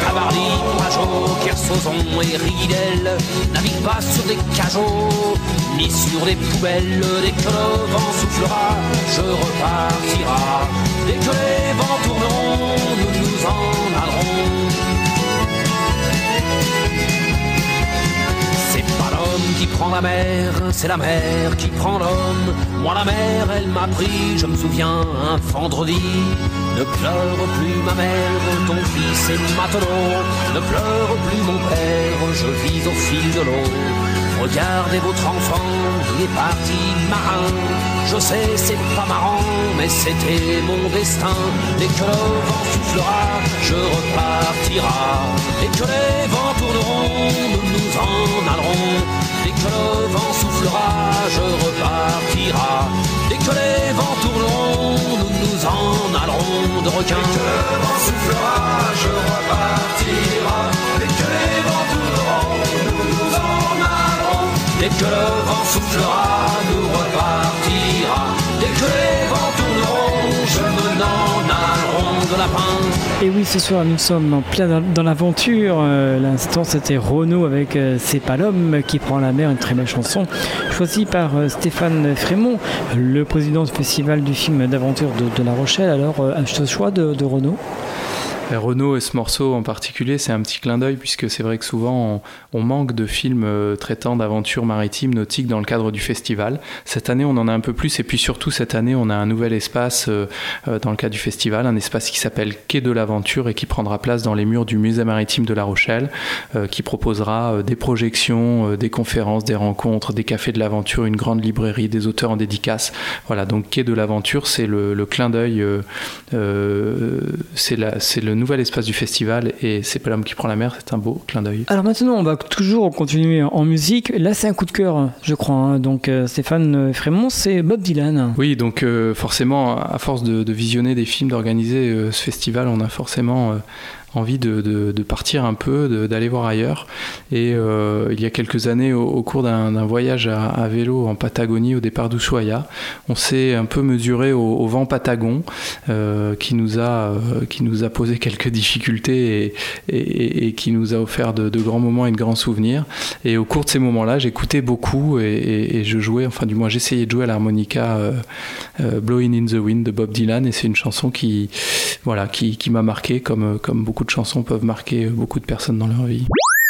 Cavardi, Pajot, Kersozon et Ridel naviguent pas sur des cajots, ni sur des poubelles. Dès que le vent soufflera, je repartira. Dès que les vents tourneront, nous nous en allerons. C'est pas l'homme qui prend la mer, c'est la mer qui prend l'homme. Moi la mer, elle m'a pris, je me souviens, un vendredi. Ne pleure plus ma mère, ton fils est matelot. Ne pleure plus mon père, je vis au fil de l'eau. Regardez votre enfant, il est parti marin. Je sais, c'est pas marrant, mais c'était mon destin. Dès que le vent soufflera, je repartira. Dès que les vents tourneront, nous nous en allerons. Dès que le vent soufflera, je repartira. Dès que les vents tourneront, nous nous en allerons de requins. Dès que le vent soufflera, je repartira. Dès que les vents tourneront, nous nous en allerons. Dès que le vent soufflera, nous repartira. Dès que les vents tourneront, je me n'en allerons de lapin. Et oui, ce soir nous sommes en plein dans, dans l'aventure. Euh, l'instant c'était Renaud avec euh, C'est pas l'homme qui prend la mer, une très belle chanson choisie par euh, Stéphane Frémont, le président du festival du film d'aventure de, de La Rochelle. Alors euh, ce choix de, de Renaud. Renaud et ce morceau en particulier, c'est un petit clin d'œil puisque c'est vrai que souvent on, on manque de films euh, traitant d'aventures maritimes, nautiques dans le cadre du festival. Cette année on en a un peu plus et puis surtout cette année on a un nouvel espace euh, euh, dans le cadre du festival, un espace qui s'appelle Quai de l'Aventure et qui prendra place dans les murs du musée maritime de La Rochelle, euh, qui proposera euh, des projections, euh, des conférences, des rencontres, des cafés de l'aventure, une grande librairie, des auteurs en dédicace. Voilà, donc Quai de l'Aventure, c'est le, le clin d'œil, euh, euh, c'est, la, c'est le nouvel espace du festival et C'est pas l'homme qui prend la mer, c'est un beau clin d'œil. Alors maintenant on va toujours continuer en musique. Là c'est un coup de cœur je crois, hein. Donc euh, Stéphane Frémont, c'est Bob Dylan. Oui, donc euh, forcément à force de, de visionner des films, d'organiser euh, ce festival, on a forcément euh, envie de, de, de partir un peu, de, d'aller voir ailleurs. Et euh, il y a quelques années, au, au cours d'un, d'un voyage à, à vélo en Patagonie, au départ d'Ushuaia, on s'est un peu mesuré au, au vent patagon euh, qui nous a euh, qui nous a posé quelques difficultés et, et, et qui nous a offert de, de grands moments et de grands souvenirs. Et au cours de ces moments-là, j'écoutais beaucoup et, et, et je jouais, enfin du moins j'essayais de jouer à l'harmonica euh, euh, Blowing in the Wind de Bob Dylan, et c'est une chanson qui voilà qui, qui m'a marqué comme comme beaucoup de chansons peuvent marquer beaucoup de personnes dans leur vie.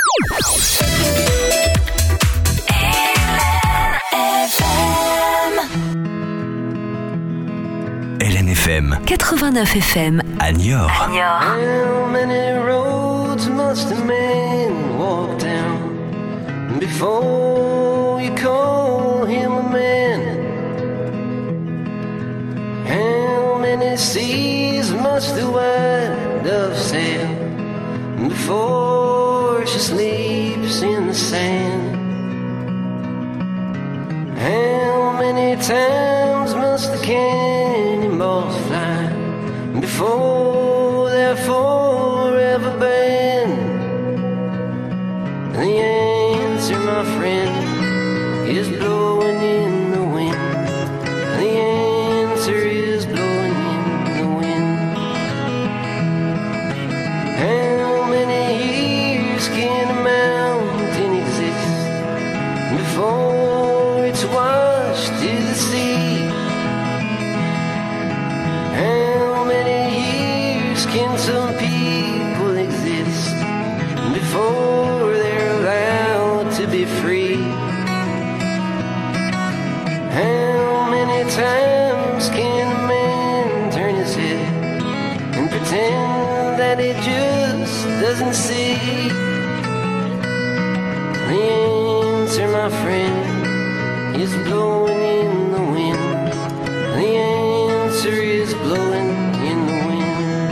L N F M quatre-vingt-neuf F M à Niort. How many roads must a man walk down before you call him a man? How many seas must the white dove sail before she sleeps in the sand? How many times must the cannonballs fly before they're forever banned? The answer, my friend, is blowing in the wind. The answer is blowing in the wind. How many years can a mountain exist before it's washed to the sea? How many years can some people exist before they're allowed to be free? How many times can a man turn his head and pretend that he just doesn't see? The answer, my friend, is blowing in the wind. The answer is blowing in the wind.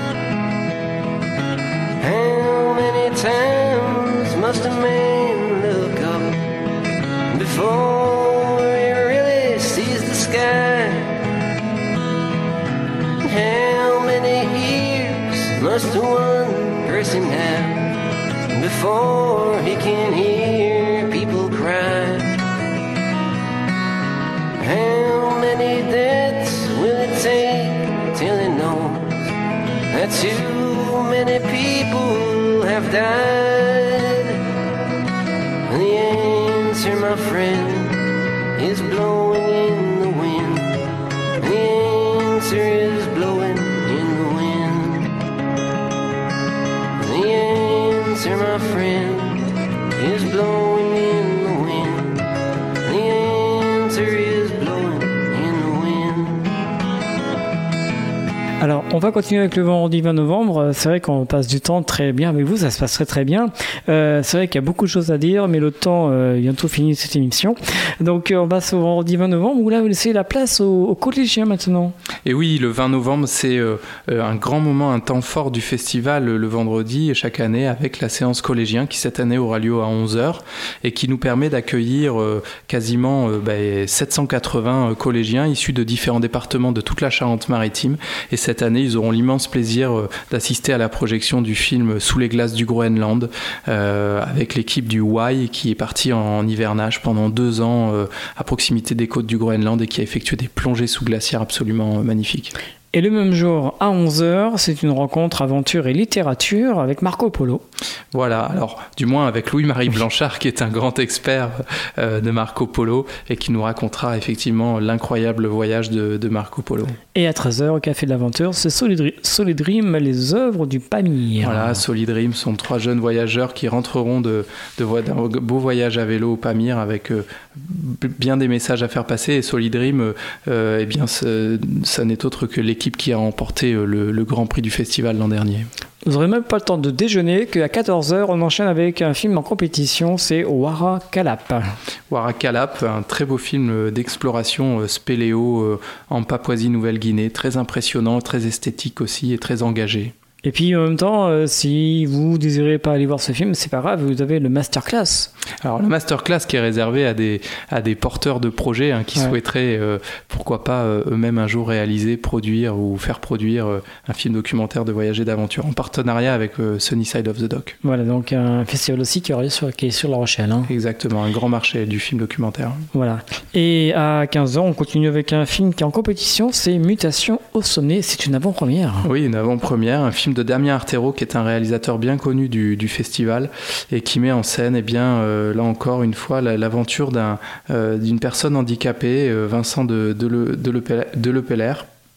How many times must a man look up before he really sees the sky? How many ears must one person have before he can hear people cry? How many deaths will it take till he knows that too many people have died? The answer, my friend, is blowing in the wind. The answer is blowing in the wind. The answer, my friend, is blowing in the wind. The answer is blowing in the wind. Alors, on va continuer avec le vendredi vingt novembre. C'est vrai qu'on passe du temps très bien avec vous, ça se passerait très bien. Euh, c'est vrai qu'il y a beaucoup de choses à dire, mais le temps euh, est bientôt fini de cette émission. Donc, euh, on passe au vendredi vingt novembre, où là, vous laissez la place aux, aux collégiens maintenant. Et oui, le vingt novembre, c'est euh, un grand moment, un temps fort du festival, le vendredi, chaque année, avec la séance collégien, qui cette année aura lieu à onze heures, et qui nous permet d'accueillir euh, quasiment euh, bah, sept cent quatre-vingts collégiens issus de différents départements de toute la Charente-Maritime. Et cette année, ils auront l'immense plaisir euh, d'assister à la projection du film Sous les glaces du Groenland, euh, avec l'équipe du Y, qui est partie en, en hivernage pendant deux ans euh, à proximité des côtes du Groenland et qui a effectué des plongées sous glaciaires absolument euh, magnifiques. Et le même jour, à onze heures, c'est une rencontre aventure et littérature avec Marco Polo. Voilà, alors du moins avec Louis-Marie Blanchard, qui est un grand expert euh, de Marco Polo et qui nous racontera effectivement l'incroyable voyage de, de Marco Polo. Et à treize heures, au Café de l'Aventure, c'est Solid, Solid Dream, les œuvres du Pamir. Voilà, Solid Dream sont trois jeunes voyageurs qui rentreront de, de, d'un beau voyage à vélo au Pamir avec euh, bien des messages à faire passer. Et Solid Dream, euh, eh bien, ça n'est autre que l'équipe qui a remporté le, le Grand Prix du festival l'an dernier. Vous n'aurez même pas le temps de déjeuner qu'à quatorze heures, on enchaîne avec un film en compétition, c'est Wara Kalap. Wara Kalap, un très beau film d'exploration spéléo en Papouasie-Nouvelle-Guinée, très impressionnant, très esthétique aussi et très engagé. Et puis en même temps, euh, si vous ne désirez pas aller voir ce film, c'est pas grave, vous avez le masterclass. Alors le masterclass qui est réservé à des, à des porteurs de projets hein, qui ouais. souhaiteraient, euh, pourquoi pas, euh, eux-mêmes un jour réaliser, produire ou faire produire euh, un film documentaire de voyage et d'aventure en partenariat avec euh, Sunny Side of the Dock. Voilà, donc un festival aussi qui, sur, qui est sur La Rochelle. Hein. Exactement, un grand marché du film documentaire. Voilà. Et à quinze heures, on continue avec un film qui est en compétition, c'est Mutation au sommet, c'est une avant-première. Oui, une avant-première, un film de Damien Artero, qui est un réalisateur bien connu du, du festival et qui met en scène, eh bien, euh, là encore une fois, la, l'aventure d'un, euh, d'une personne handicapée, euh, Vincent de, de, Le, de, Le, de Lepeller,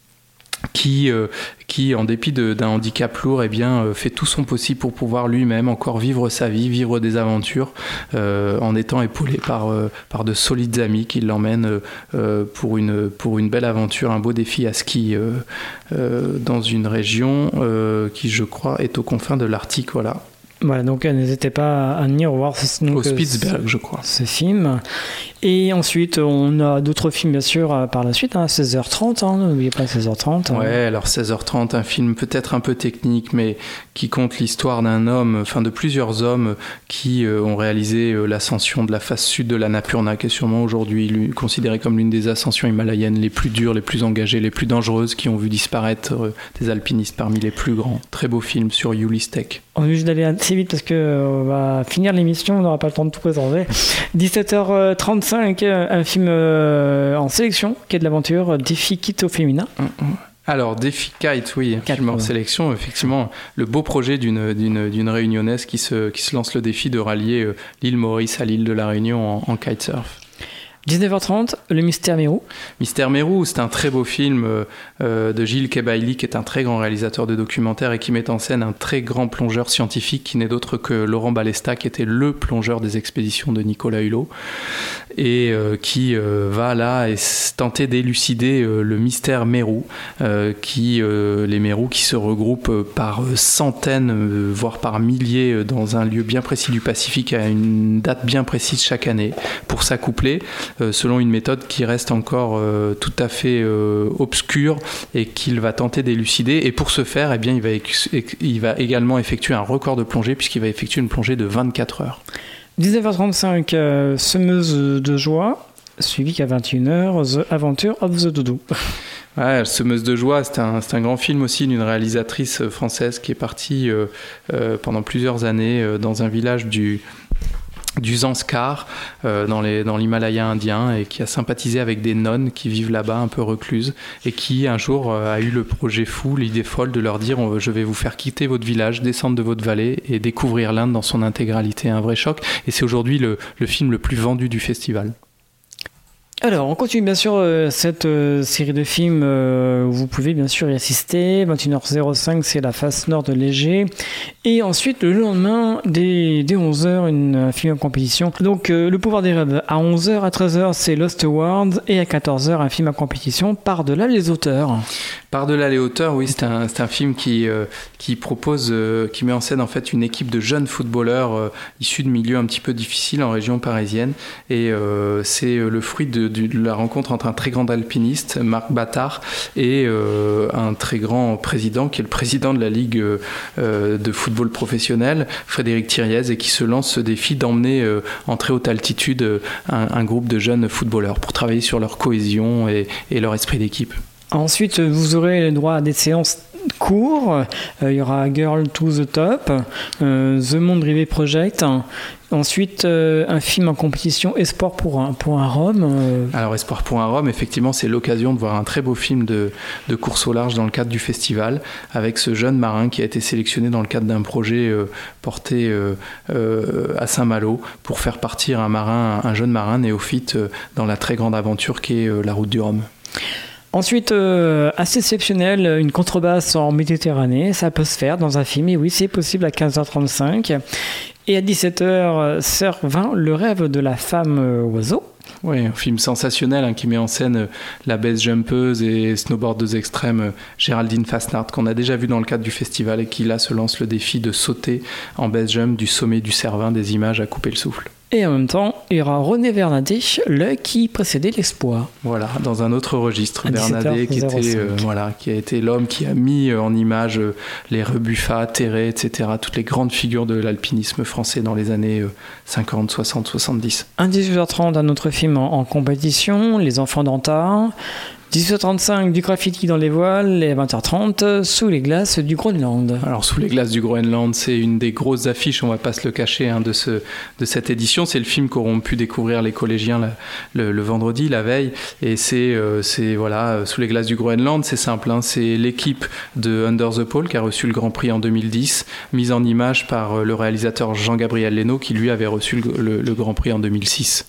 qui, euh, qui, en dépit de, d'un handicap lourd, eh bien, euh, fait tout son possible pour pouvoir lui-même encore vivre sa vie, vivre des aventures, euh, en étant épaulé par, euh, par de solides amis qui l'emmènent euh, pour, une, pour une belle aventure, un beau défi à ski euh, euh, dans une région euh, qui, je crois, est aux confins de l'Arctique. Voilà. Voilà, donc n'hésitez pas à venir voir ce, donc, au Spitzberg, je crois. Ce film. Et ensuite, on a d'autres films, bien sûr, par la suite, hein, seize heures trente, hein, n'oubliez pas seize heures trente. Ouais, hein. alors seize heures trente, un film peut-être un peu technique, mais qui compte l'histoire d'un homme, enfin de plusieurs hommes qui euh, ont réalisé euh, l'ascension de la face sud de l'Annapurna, qui est sûrement aujourd'hui considérée comme l'une des ascensions himalayennes les plus dures, les plus engagées, les plus dangereuses, qui ont vu disparaître euh, des alpinistes parmi les plus grands. Très beau film sur Ulysse Tech. On est juste d'aller assez vite parce qu'on va finir l'émission, on n'aura pas le temps de tout présenter. dix-sept heures trente-cinq, un film en sélection qui est de l'aventure, Défi Kite au féminin. Alors, Défi Kite, oui, un film en sélection, effectivement, le beau projet d'une, d'une, d'une réunionnaise qui se, qui se lance le défi de rallier l'île Maurice à l'île de la Réunion en, en kitesurf. dix-neuf heures trente, Le Mystère Mérou. Mystère Mérou, c'est un très beau film euh, de Gilles Kebaili, qui est un très grand réalisateur de documentaires et qui met en scène un très grand plongeur scientifique qui n'est d'autre que Laurent Balesta, qui était le plongeur des expéditions de Nicolas Hulot et euh, qui euh, va là et tenter d'élucider euh, le mystère Mérou, euh, qui, euh, les Mérous qui se regroupent par centaines, euh, voire par milliers dans un lieu bien précis du Pacifique à une date bien précise chaque année pour s'accoupler. Euh, selon une méthode qui reste encore euh, tout à fait euh, obscure et qu'il va tenter d'élucider. Et pour ce faire, eh bien, il, va ex- il va également effectuer un record de plongée puisqu'il va effectuer une plongée de vingt-quatre heures. dix-neuf heures trente-cinq, euh, Semeuse de joie, suivi qu'à vingt et une heures, The Adventure of the Dodo. Ouais, Semeuse de joie, c'est un, c'est un grand film aussi d'une réalisatrice française qui est partie euh, euh, pendant plusieurs années euh, dans un village du... du Zanskar euh, dans, les, dans l'Himalaya indien et qui a sympathisé avec des nonnes qui vivent là-bas un peu recluses et qui un jour euh, a eu le projet fou, l'idée folle de leur dire on, je vais vous faire quitter votre village, descendre de votre vallée et découvrir l'Inde dans son intégralité, un vrai choc, et c'est aujourd'hui le, le film le plus vendu du festival. Alors, on continue bien sûr euh, cette euh, série de films euh, où vous pouvez bien sûr y assister. vingt et une heures zéro cinq, c'est la face nord de Léger. Et ensuite, le lendemain, dès, dès onze heures, une, un film en compétition. Donc, euh, Le pouvoir des rêves. À onze heures, à treize heures, c'est Lost World. Et à quatorze heures, un film en compétition. Par-delà les auteurs. Par-delà les hauteurs, oui, c'est un, c'est un film qui, euh, qui propose, euh, qui met en scène en fait une équipe de jeunes footballeurs euh, issus de milieux un petit peu difficiles en région parisienne. Et euh, c'est le fruit de, de la rencontre entre un très grand alpiniste, Marc Battard, et euh, un très grand président, qui est le président de la Ligue euh, de football professionnel, Frédéric Thiriez, et qui se lance ce défi d'emmener euh, en très haute altitude euh, un, un groupe de jeunes footballeurs pour travailler sur leur cohésion et, et leur esprit d'équipe. Ensuite, vous aurez le droit à des séances courtes. Euh, il y aura Girl to the Top, euh, The Monde Rêvé Project. Ensuite, euh, un film en compétition, Espoir pour un, pour un Rhum. Euh... Alors, Espoir pour un Rhum, effectivement, c'est l'occasion de voir un très beau film de, de course au large dans le cadre du festival, avec ce jeune marin qui a été sélectionné dans le cadre d'un projet euh, porté euh, euh, à Saint-Malo pour faire partir un marin, un jeune marin néophyte euh, dans la très grande aventure qu'est euh, la route du Rhum. Ensuite, euh, assez exceptionnel, une contrebasse en Méditerranée, ça peut se faire dans un film, et oui, c'est possible à quinze heures trente-cinq. Et à dix-sept heures, Sœur vingt, Le rêve de la femme euh, oiseau. Oui, un film sensationnel hein, qui met en scène euh, la base jumpeuse et snowboardeuse extrême euh, Géraldine Fasnard, qu'on a déjà vu dans le cadre du festival et qui là se lance le défi de sauter en base jump du sommet du Cervin, des images à couper le souffle. Et en même temps, il y aura René Vernadet, le qui précédait l'Exploit. Voilà, dans un autre registre. Vernadet qui, était, euh, voilà, qui a été l'homme qui a mis en image euh, les Rebuffat, Terret, et cetera, toutes les grandes figures de l'alpinisme français dans les années euh, cinquante, soixante, soixante-dix. À dix-huit heures trente, un autre film en, en compétition, Les Enfants d'Antar. dix-huit heures trente-cinq, du graffiti dans les voiles, et à vingt heures trente, Sous les glaces du Groenland. Alors, Sous les glaces du Groenland, c'est une des grosses affiches, on ne va pas se le cacher, hein, de, ce, de cette édition. C'est le film qu'auront pu découvrir les collégiens la, le, le vendredi, la veille. Et c'est, euh, c'est voilà, Sous les glaces du Groenland, c'est simple. Hein, c'est l'équipe de Under the Pole qui a reçu le Grand Prix en deux mille dix, mise en image par le réalisateur Jean-Gabriel Leno, qui lui avait reçu le, le, le Grand Prix en deux mille six.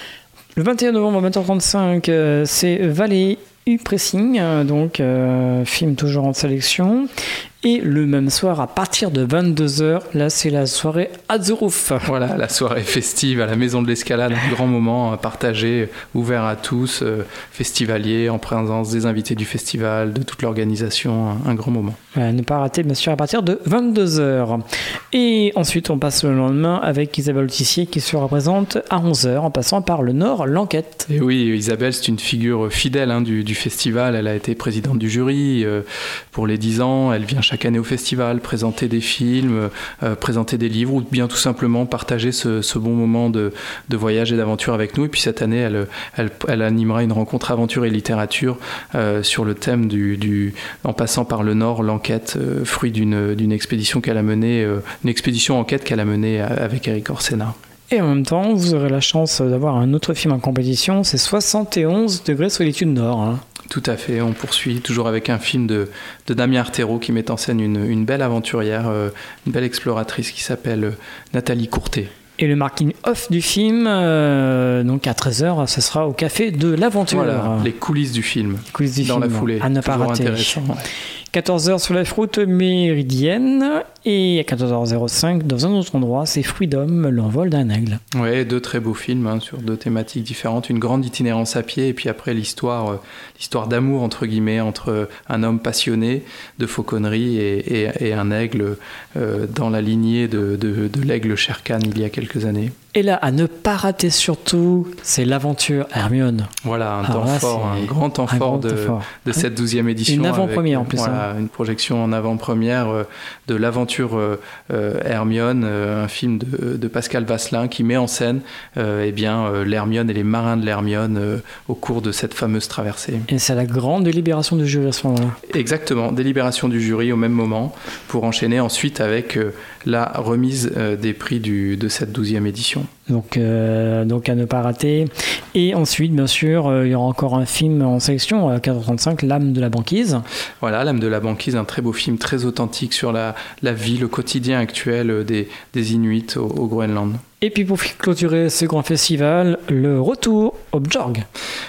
Le vingt et un novembre à vingt heures trente-cinq, euh, c'est Valley U-Pressing, donc euh, film toujours en sélection. Et le même soir, à partir de vingt-deux heures, là c'est la soirée at the Roof. Voilà, la soirée festive à la Maison de l'Escalade, un grand moment à partager, ouvert à tous, euh, festivalier, en présence des invités du festival, de toute l'organisation, un, un grand moment. Ouais, ne pas rater bien sûr à partir de vingt-deux heures. Et ensuite on passe le lendemain avec Isabelle Tissier qui se représente à onze heures en passant par le Nord, l'enquête. Et oui, Isabelle c'est une figure fidèle hein, du, du festival, elle a été présidente du jury euh, pour les dix ans, elle vient chaque année au festival, présenter des films, euh, présenter des livres ou bien tout simplement partager ce, ce bon moment de, de voyage et d'aventure avec nous. Et puis cette année, elle, elle, elle animera une rencontre aventure et littérature euh, sur le thème du, du en passant par le Nord, l'enquête, euh, fruit d'une, d'une expédition qu'elle a menée, euh, une expédition enquête qu'elle a menée avec Eric Orsena. Et en même temps, vous aurez la chance d'avoir un autre film en compétition, c'est soixante et onze degrés solitude nord. Hein. Tout à fait, on poursuit toujours avec un film de, de Damien Artero qui met en scène une, une belle aventurière, euh, une belle exploratrice qui s'appelle euh, Nathalie Courtet. Et le marking off du film, euh, donc à treize heures, ce sera au Café de l'Aventure. Voilà, les coulisses du film, les coulisses du dans film, la foulée, à ne pas rater. Intéressant, ouais. quatorze heures sur la route méridienne et à quatorze heures zéro cinq dans un autre endroit, c'est Freedom, l'envol d'un aigle. Ouais, deux très beaux films hein, sur deux thématiques différentes, une grande itinérance à pied et puis après l'histoire, euh, l'histoire d'amour entre guillemets entre un homme passionné de fauconnerie et, et, et un aigle euh, dans la lignée de, de, de l'aigle Shere Khan il y a quelques années. Et là, à ne pas rater surtout, c'est l'aventure Hermione. Voilà, un temps là, fort, un grand temps un fort grand de, fort. de cette douzième édition. Une avant-première avec, en plus. Voilà, hein. Une projection en avant-première euh, de l'aventure euh, Hermione, euh, un film de, de Pascal Vasselin qui met en scène euh, eh bien, euh, l'Hermione et les marins de l'Hermione euh, au cours de cette fameuse traversée. Et c'est la grande délibération du jury à ce moment-là. Exactement, délibération du jury au même moment pour enchaîner ensuite avec euh, la remise euh, des prix du, de cette douzième édition. Donc, euh, donc à ne pas rater. Et ensuite, bien sûr, euh, il y aura encore un film en sélection à quatorze heures trente-cinq, L'âme de la banquise. Voilà, L'âme de la banquise, un très beau film très authentique sur la, la vie, le quotidien actuel des, des Inuits au, au Groenland. Et puis pour clôturer ce grand festival, le retour au Björg.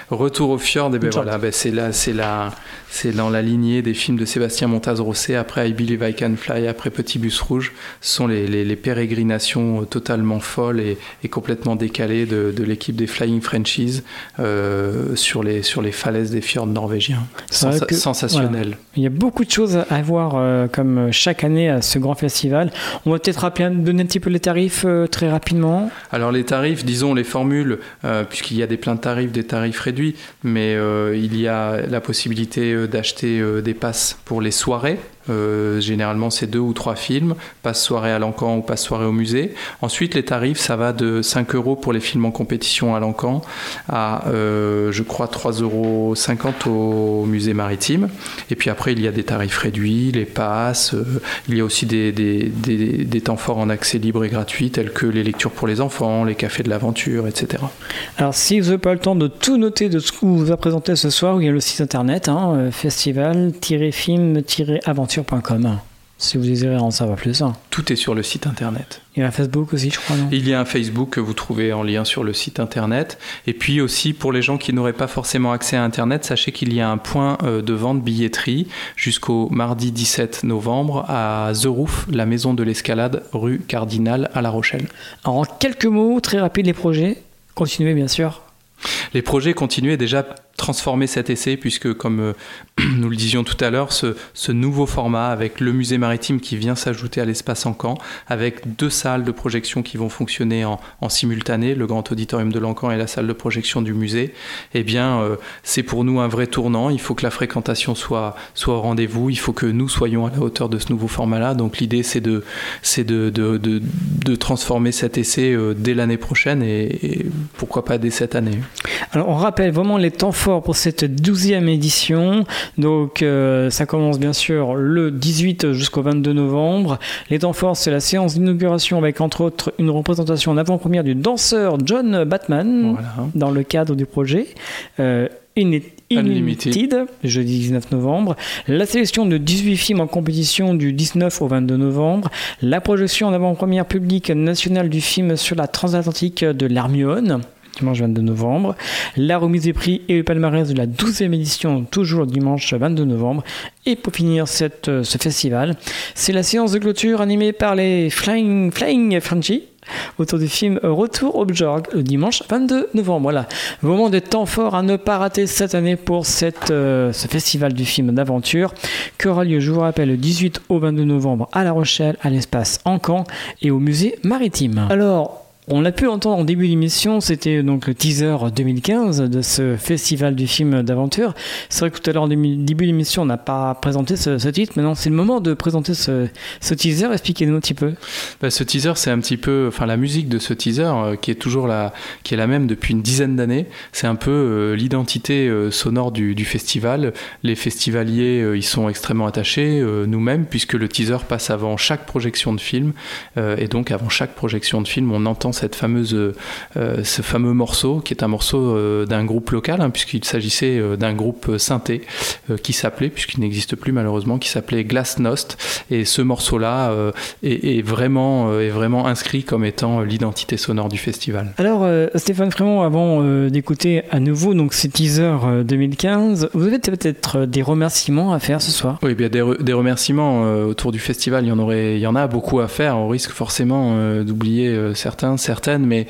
Retour au fjord, et ben Une sorte. voilà, ben c'est là, c'est là, c'est dans la lignée des films de Sébastien Montaz-Rosset. Après I Believe I Can Fly, après Petit Bus Rouge, ce sont les, les, les pérégrinations totalement folles et, et complètement décalées de, de l'équipe des Flying Frenchies euh, sur les sur les falaises des fjords norvégiens. Sensa- que, sensationnel. Voilà. Il y a beaucoup de choses à voir euh, comme chaque année à ce grand festival. On va peut-être rappeler, donner un petit peu les tarifs euh, très rapidement. Alors les tarifs, disons les formules, euh, puisqu'il y a des plein de tarifs, des tarifs réduits, mais euh, il y a la possibilité euh, d'acheter euh, des passes pour les soirées. Euh, généralement, c'est deux ou trois films, passe soirée à l'Encan ou passe soirée au musée. Ensuite, les tarifs, ça va de cinq euros pour les films en compétition à l'Encan à, euh, je crois, trois euros cinquante au musée maritime. Et puis après, il y a des tarifs réduits, les passes. Euh, il y a aussi des, des, des, des temps forts en accès libre et gratuit, tels que les lectures pour les enfants, les cafés de l'aventure, et cetera. Alors, si vous n'avez pas le temps de tout noter de ce qu'on vous a présenté ce soir, il y a le site internet, hein, festival tiret film tiret aventure point com. Si vous désirez en savoir plus. Hein. Tout est sur le site internet. Il y a un Facebook aussi, je crois, non ? Il y a un Facebook que vous trouvez en lien sur le site internet. Et puis aussi, pour les gens qui n'auraient pas forcément accès à internet, sachez qu'il y a un point de vente billetterie jusqu'au mardi dix-sept novembre à The Roof, la maison de l'escalade, rue Cardinal à La Rochelle. Alors, en quelques mots, très rapides, les projets. Continuez, bien sûr. Les projets continuaient déjà transformer cet essai, puisque comme euh, nous le disions tout à l'heure, ce, ce nouveau format avec le musée maritime qui vient s'ajouter à l'espace Encan, avec deux salles de projection qui vont fonctionner en, en simultané, le grand auditorium de l'Encan et la salle de projection du musée, eh bien euh, c'est pour nous un vrai tournant. Il faut que la fréquentation soit, soit au rendez-vous, il faut que nous soyons à la hauteur de ce nouveau format-là. Donc l'idée c'est de, c'est de, de, de, de transformer cet essai euh, dès l'année prochaine et, et pourquoi pas dès cette année. Alors on rappelle vraiment les temps forts pour cette douzième édition. Donc euh, ça commence bien sûr le dix-huit jusqu'au vingt-deux novembre. Les temps forts, c'est la séance d'inauguration avec entre autres une représentation en avant-première du danseur John Batman, voilà, dans le cadre du projet euh, In- Unlimited, Unlimited, jeudi dix-neuf novembre. La sélection de dix-huit films en compétition du dix-neuf au vingt-deux novembre. La projection en avant-première publique nationale du film sur la transatlantique de l'Hermione, dimanche vingt-deux novembre. La remise des prix et le palmarès de la douzième édition, toujours dimanche vingt-deux novembre. Et pour finir cette, ce festival, c'est la séance de clôture animée par les Flying, Flying Frenchies autour du film Retour au Fjord, le dimanche vingt-deux novembre. Voilà, vraiment des temps forts à ne pas rater cette année pour cette, euh, ce festival du film d'aventure qui aura lieu, je vous rappelle, le dix-huit au vingt-deux novembre à La Rochelle, à l'espace Encan et au musée maritime. Alors, on l'a pu entendre en début d'émission, c'était donc le teaser deux mille quinze de ce festival du film d'aventure. C'est vrai que tout à l'heure, en début d'émission, on n'a pas présenté ce, ce titre. Maintenant, c'est le moment de présenter ce, ce teaser. Expliquez-nous un petit peu. Bah, ce teaser, c'est un petit peu, enfin la musique de ce teaser, euh, qui est toujours la, qui est la même depuis une dizaine d'années. C'est un peu euh, l'identité euh, sonore du, du festival. Les festivaliers, euh, ils sont extrêmement attachés, euh, nous-mêmes, puisque le teaser passe avant chaque projection de film, euh, et donc avant chaque projection de film, on entend cette fameuse, euh, ce fameux morceau qui est un morceau euh, d'un groupe local, hein, puisqu'il s'agissait euh, d'un groupe synthé euh, qui s'appelait, puisqu'il n'existe plus malheureusement, qui s'appelait Glasnost, et ce morceau-là euh, est, est, vraiment, euh, est vraiment inscrit comme étant l'identité sonore du festival. Alors euh, Stéphane Frémont, avant euh, d'écouter à nouveau donc ces teasers euh, deux mille quinze, vous avez peut-être des remerciements à faire ce soir? Oui, bien des, re- des remerciements euh, autour du festival, il y en aurait, il y en a beaucoup à faire. On risque forcément euh, d'oublier euh, certains, certaines, mais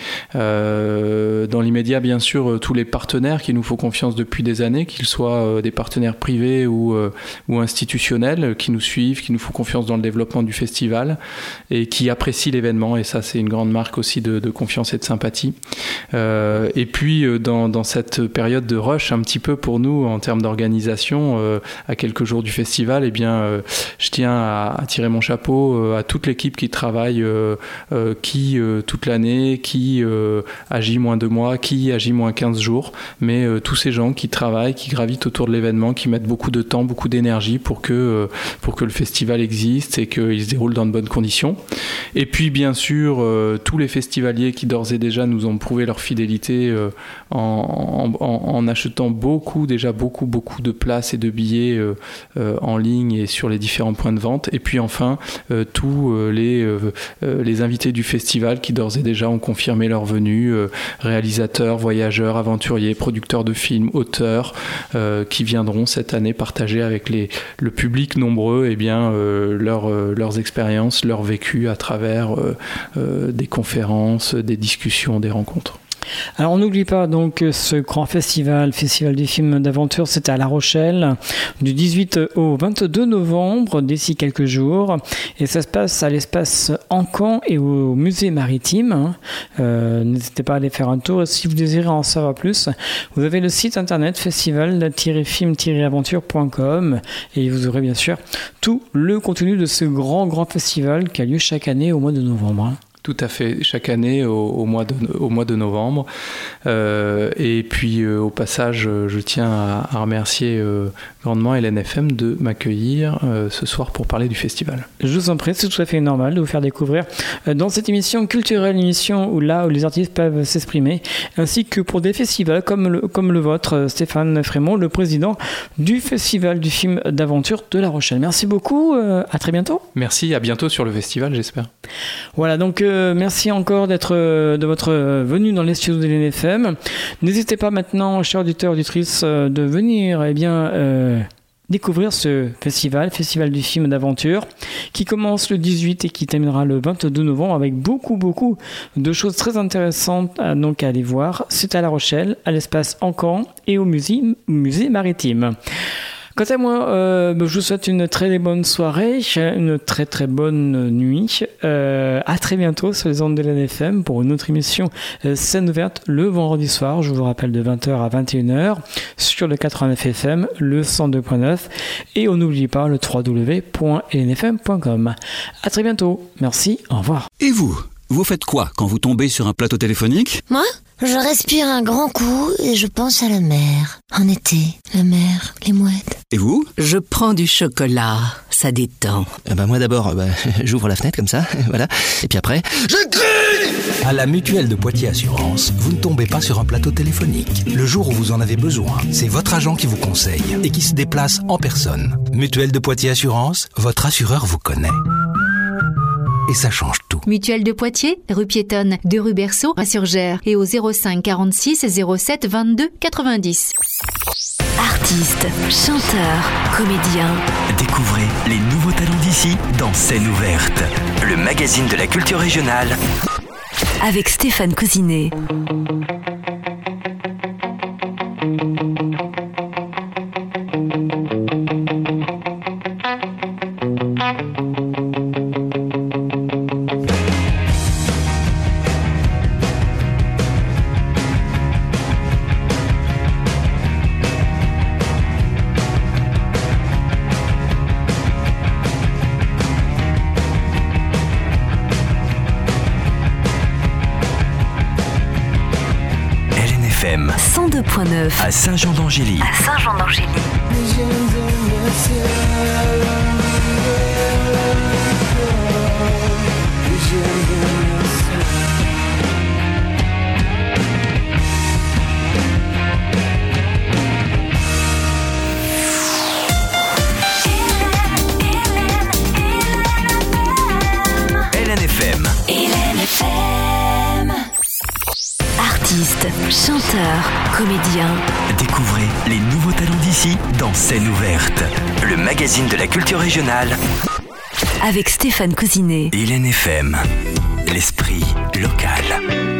euh, dans l'immédiat, bien sûr, euh, tous les partenaires qui nous font confiance depuis des années, qu'ils soient euh, des partenaires privés ou, euh, ou institutionnels, euh, qui nous suivent, qui nous font confiance dans le développement du festival et qui apprécient l'événement, et ça, c'est une grande marque aussi de, de confiance et de sympathie. Euh, et puis, euh, dans, dans cette période de rush, un petit peu pour nous, en termes d'organisation, euh, à quelques jours du festival, eh bien, euh, je tiens à, à tirer mon chapeau euh, à toute l'équipe qui travaille, euh, euh, qui, euh, toute l'année, qui euh, agit moins deux mois, qui agit moins quinze jours, mais euh, tous ces gens qui travaillent, qui gravitent autour de l'événement, qui mettent beaucoup de temps, beaucoup d'énergie pour que, euh, pour que le festival existe et qu'il se déroule dans de bonnes conditions. Et puis bien sûr, euh, tous les festivaliers qui d'ores et déjà nous ont prouvé leur fidélité euh, en, en, en achetant beaucoup, déjà beaucoup, beaucoup de places et de billets euh, euh, en ligne et sur les différents points de vente. Et puis enfin, euh, tous euh, les, euh, euh, les invités du festival qui d'ores et déjà déjà ont confirmé leur venue, euh, réalisateurs, voyageurs, aventuriers, producteurs de films, auteurs, euh, qui viendront cette année partager avec les, le public nombreux eh bien, euh, leur, euh, leurs expériences, leur vécu à travers euh, euh, des conférences, des discussions, des rencontres. Alors on n'oublie pas donc ce grand festival, Festival du film d'aventure, c'était à La Rochelle du dix-huit au vingt-deux novembre, d'ici quelques jours, et ça se passe à l'espace Encan et au musée maritime. Euh, n'hésitez pas à aller faire un tour, et si vous désirez en savoir plus, vous avez le site internet festival tiret film tiret aventure point com et vous aurez bien sûr tout le contenu de ce grand grand festival qui a lieu chaque année au mois de novembre. Tout à fait, chaque année au, au, mois, de, au mois de novembre. Euh, et puis euh, au passage, je tiens à, à remercier euh, grandement L N F M de m'accueillir euh, ce soir pour parler du festival. Je vous en prie, c'est tout à fait normal de vous faire découvrir euh, dans cette émission culturelle, une émission où là où les artistes peuvent s'exprimer, ainsi que pour des festivals comme le, comme le vôtre, Stéphane Frémont, le président du Festival du film d'aventure de La Rochelle. Merci beaucoup, euh, à très bientôt. Merci, à bientôt sur le festival, j'espère. Voilà, donc euh, merci encore d'être euh, de votre euh, venue dans les studios de L N F M. N'hésitez pas maintenant, chers auditeurs, auditrices, euh, de venir eh bien, euh, découvrir ce festival, Festival du film d'aventure, qui commence le dix-huit et qui terminera le vingt-deux novembre avec beaucoup, beaucoup de choses très intéressantes à, donc, à aller voir. C'est à La Rochelle, à l'espace Encan et au musée, musée maritime. Quant à moi, euh, je vous souhaite une très bonne soirée, une très très bonne nuit. Euh, à très bientôt sur les ondes de L N F M pour une autre émission euh, Scène ouverte le vendredi soir, je vous rappelle de vingt heures à vingt et une heures sur le quatre-vingt-neuf F M, le cent deux point neuf et on n'oublie pas le w w w point l n f m point com. À très bientôt, merci, au revoir. Et vous, vous faites quoi quand vous tombez sur un plateau téléphonique ? Moi, je respire un grand coup et je pense à la mer. En été, la mer, les mouettes. Et vous ? Je prends du chocolat, ça détend. Eh ben moi d'abord, bah, j'ouvre la fenêtre comme ça, voilà. Et puis après, je crie ! À la Mutuelle de Poitiers Assurance, vous ne tombez pas sur un plateau téléphonique. Le jour où vous en avez besoin, c'est votre agent qui vous conseille et qui se déplace en personne. Mutuelle de Poitiers Assurance, votre assureur vous connaît. Et ça change tout. Mutuelle de Poitiers, rue piétonne de rue Berceau à Surgères et au zéro cinq quarante-six zéro sept vingt-deux quatre-vingt-dix. Artistes, chanteurs, comédiens. Découvrez les nouveaux talents d'ici dans Scène ouverte, le magazine de la culture régionale. Avec Stéphane Cousinet. cent deux point neuf à Saint-Jean-d'Angély. À Saint-Jean-d'Angély. L N F M. L N F M. Artistes, chanteurs, comédiens. Découvrez les nouveaux talents d'ici dans Scène ouverte, le magazine de la culture régionale. Avec Stéphane Cousinet. L N F M, l'esprit local.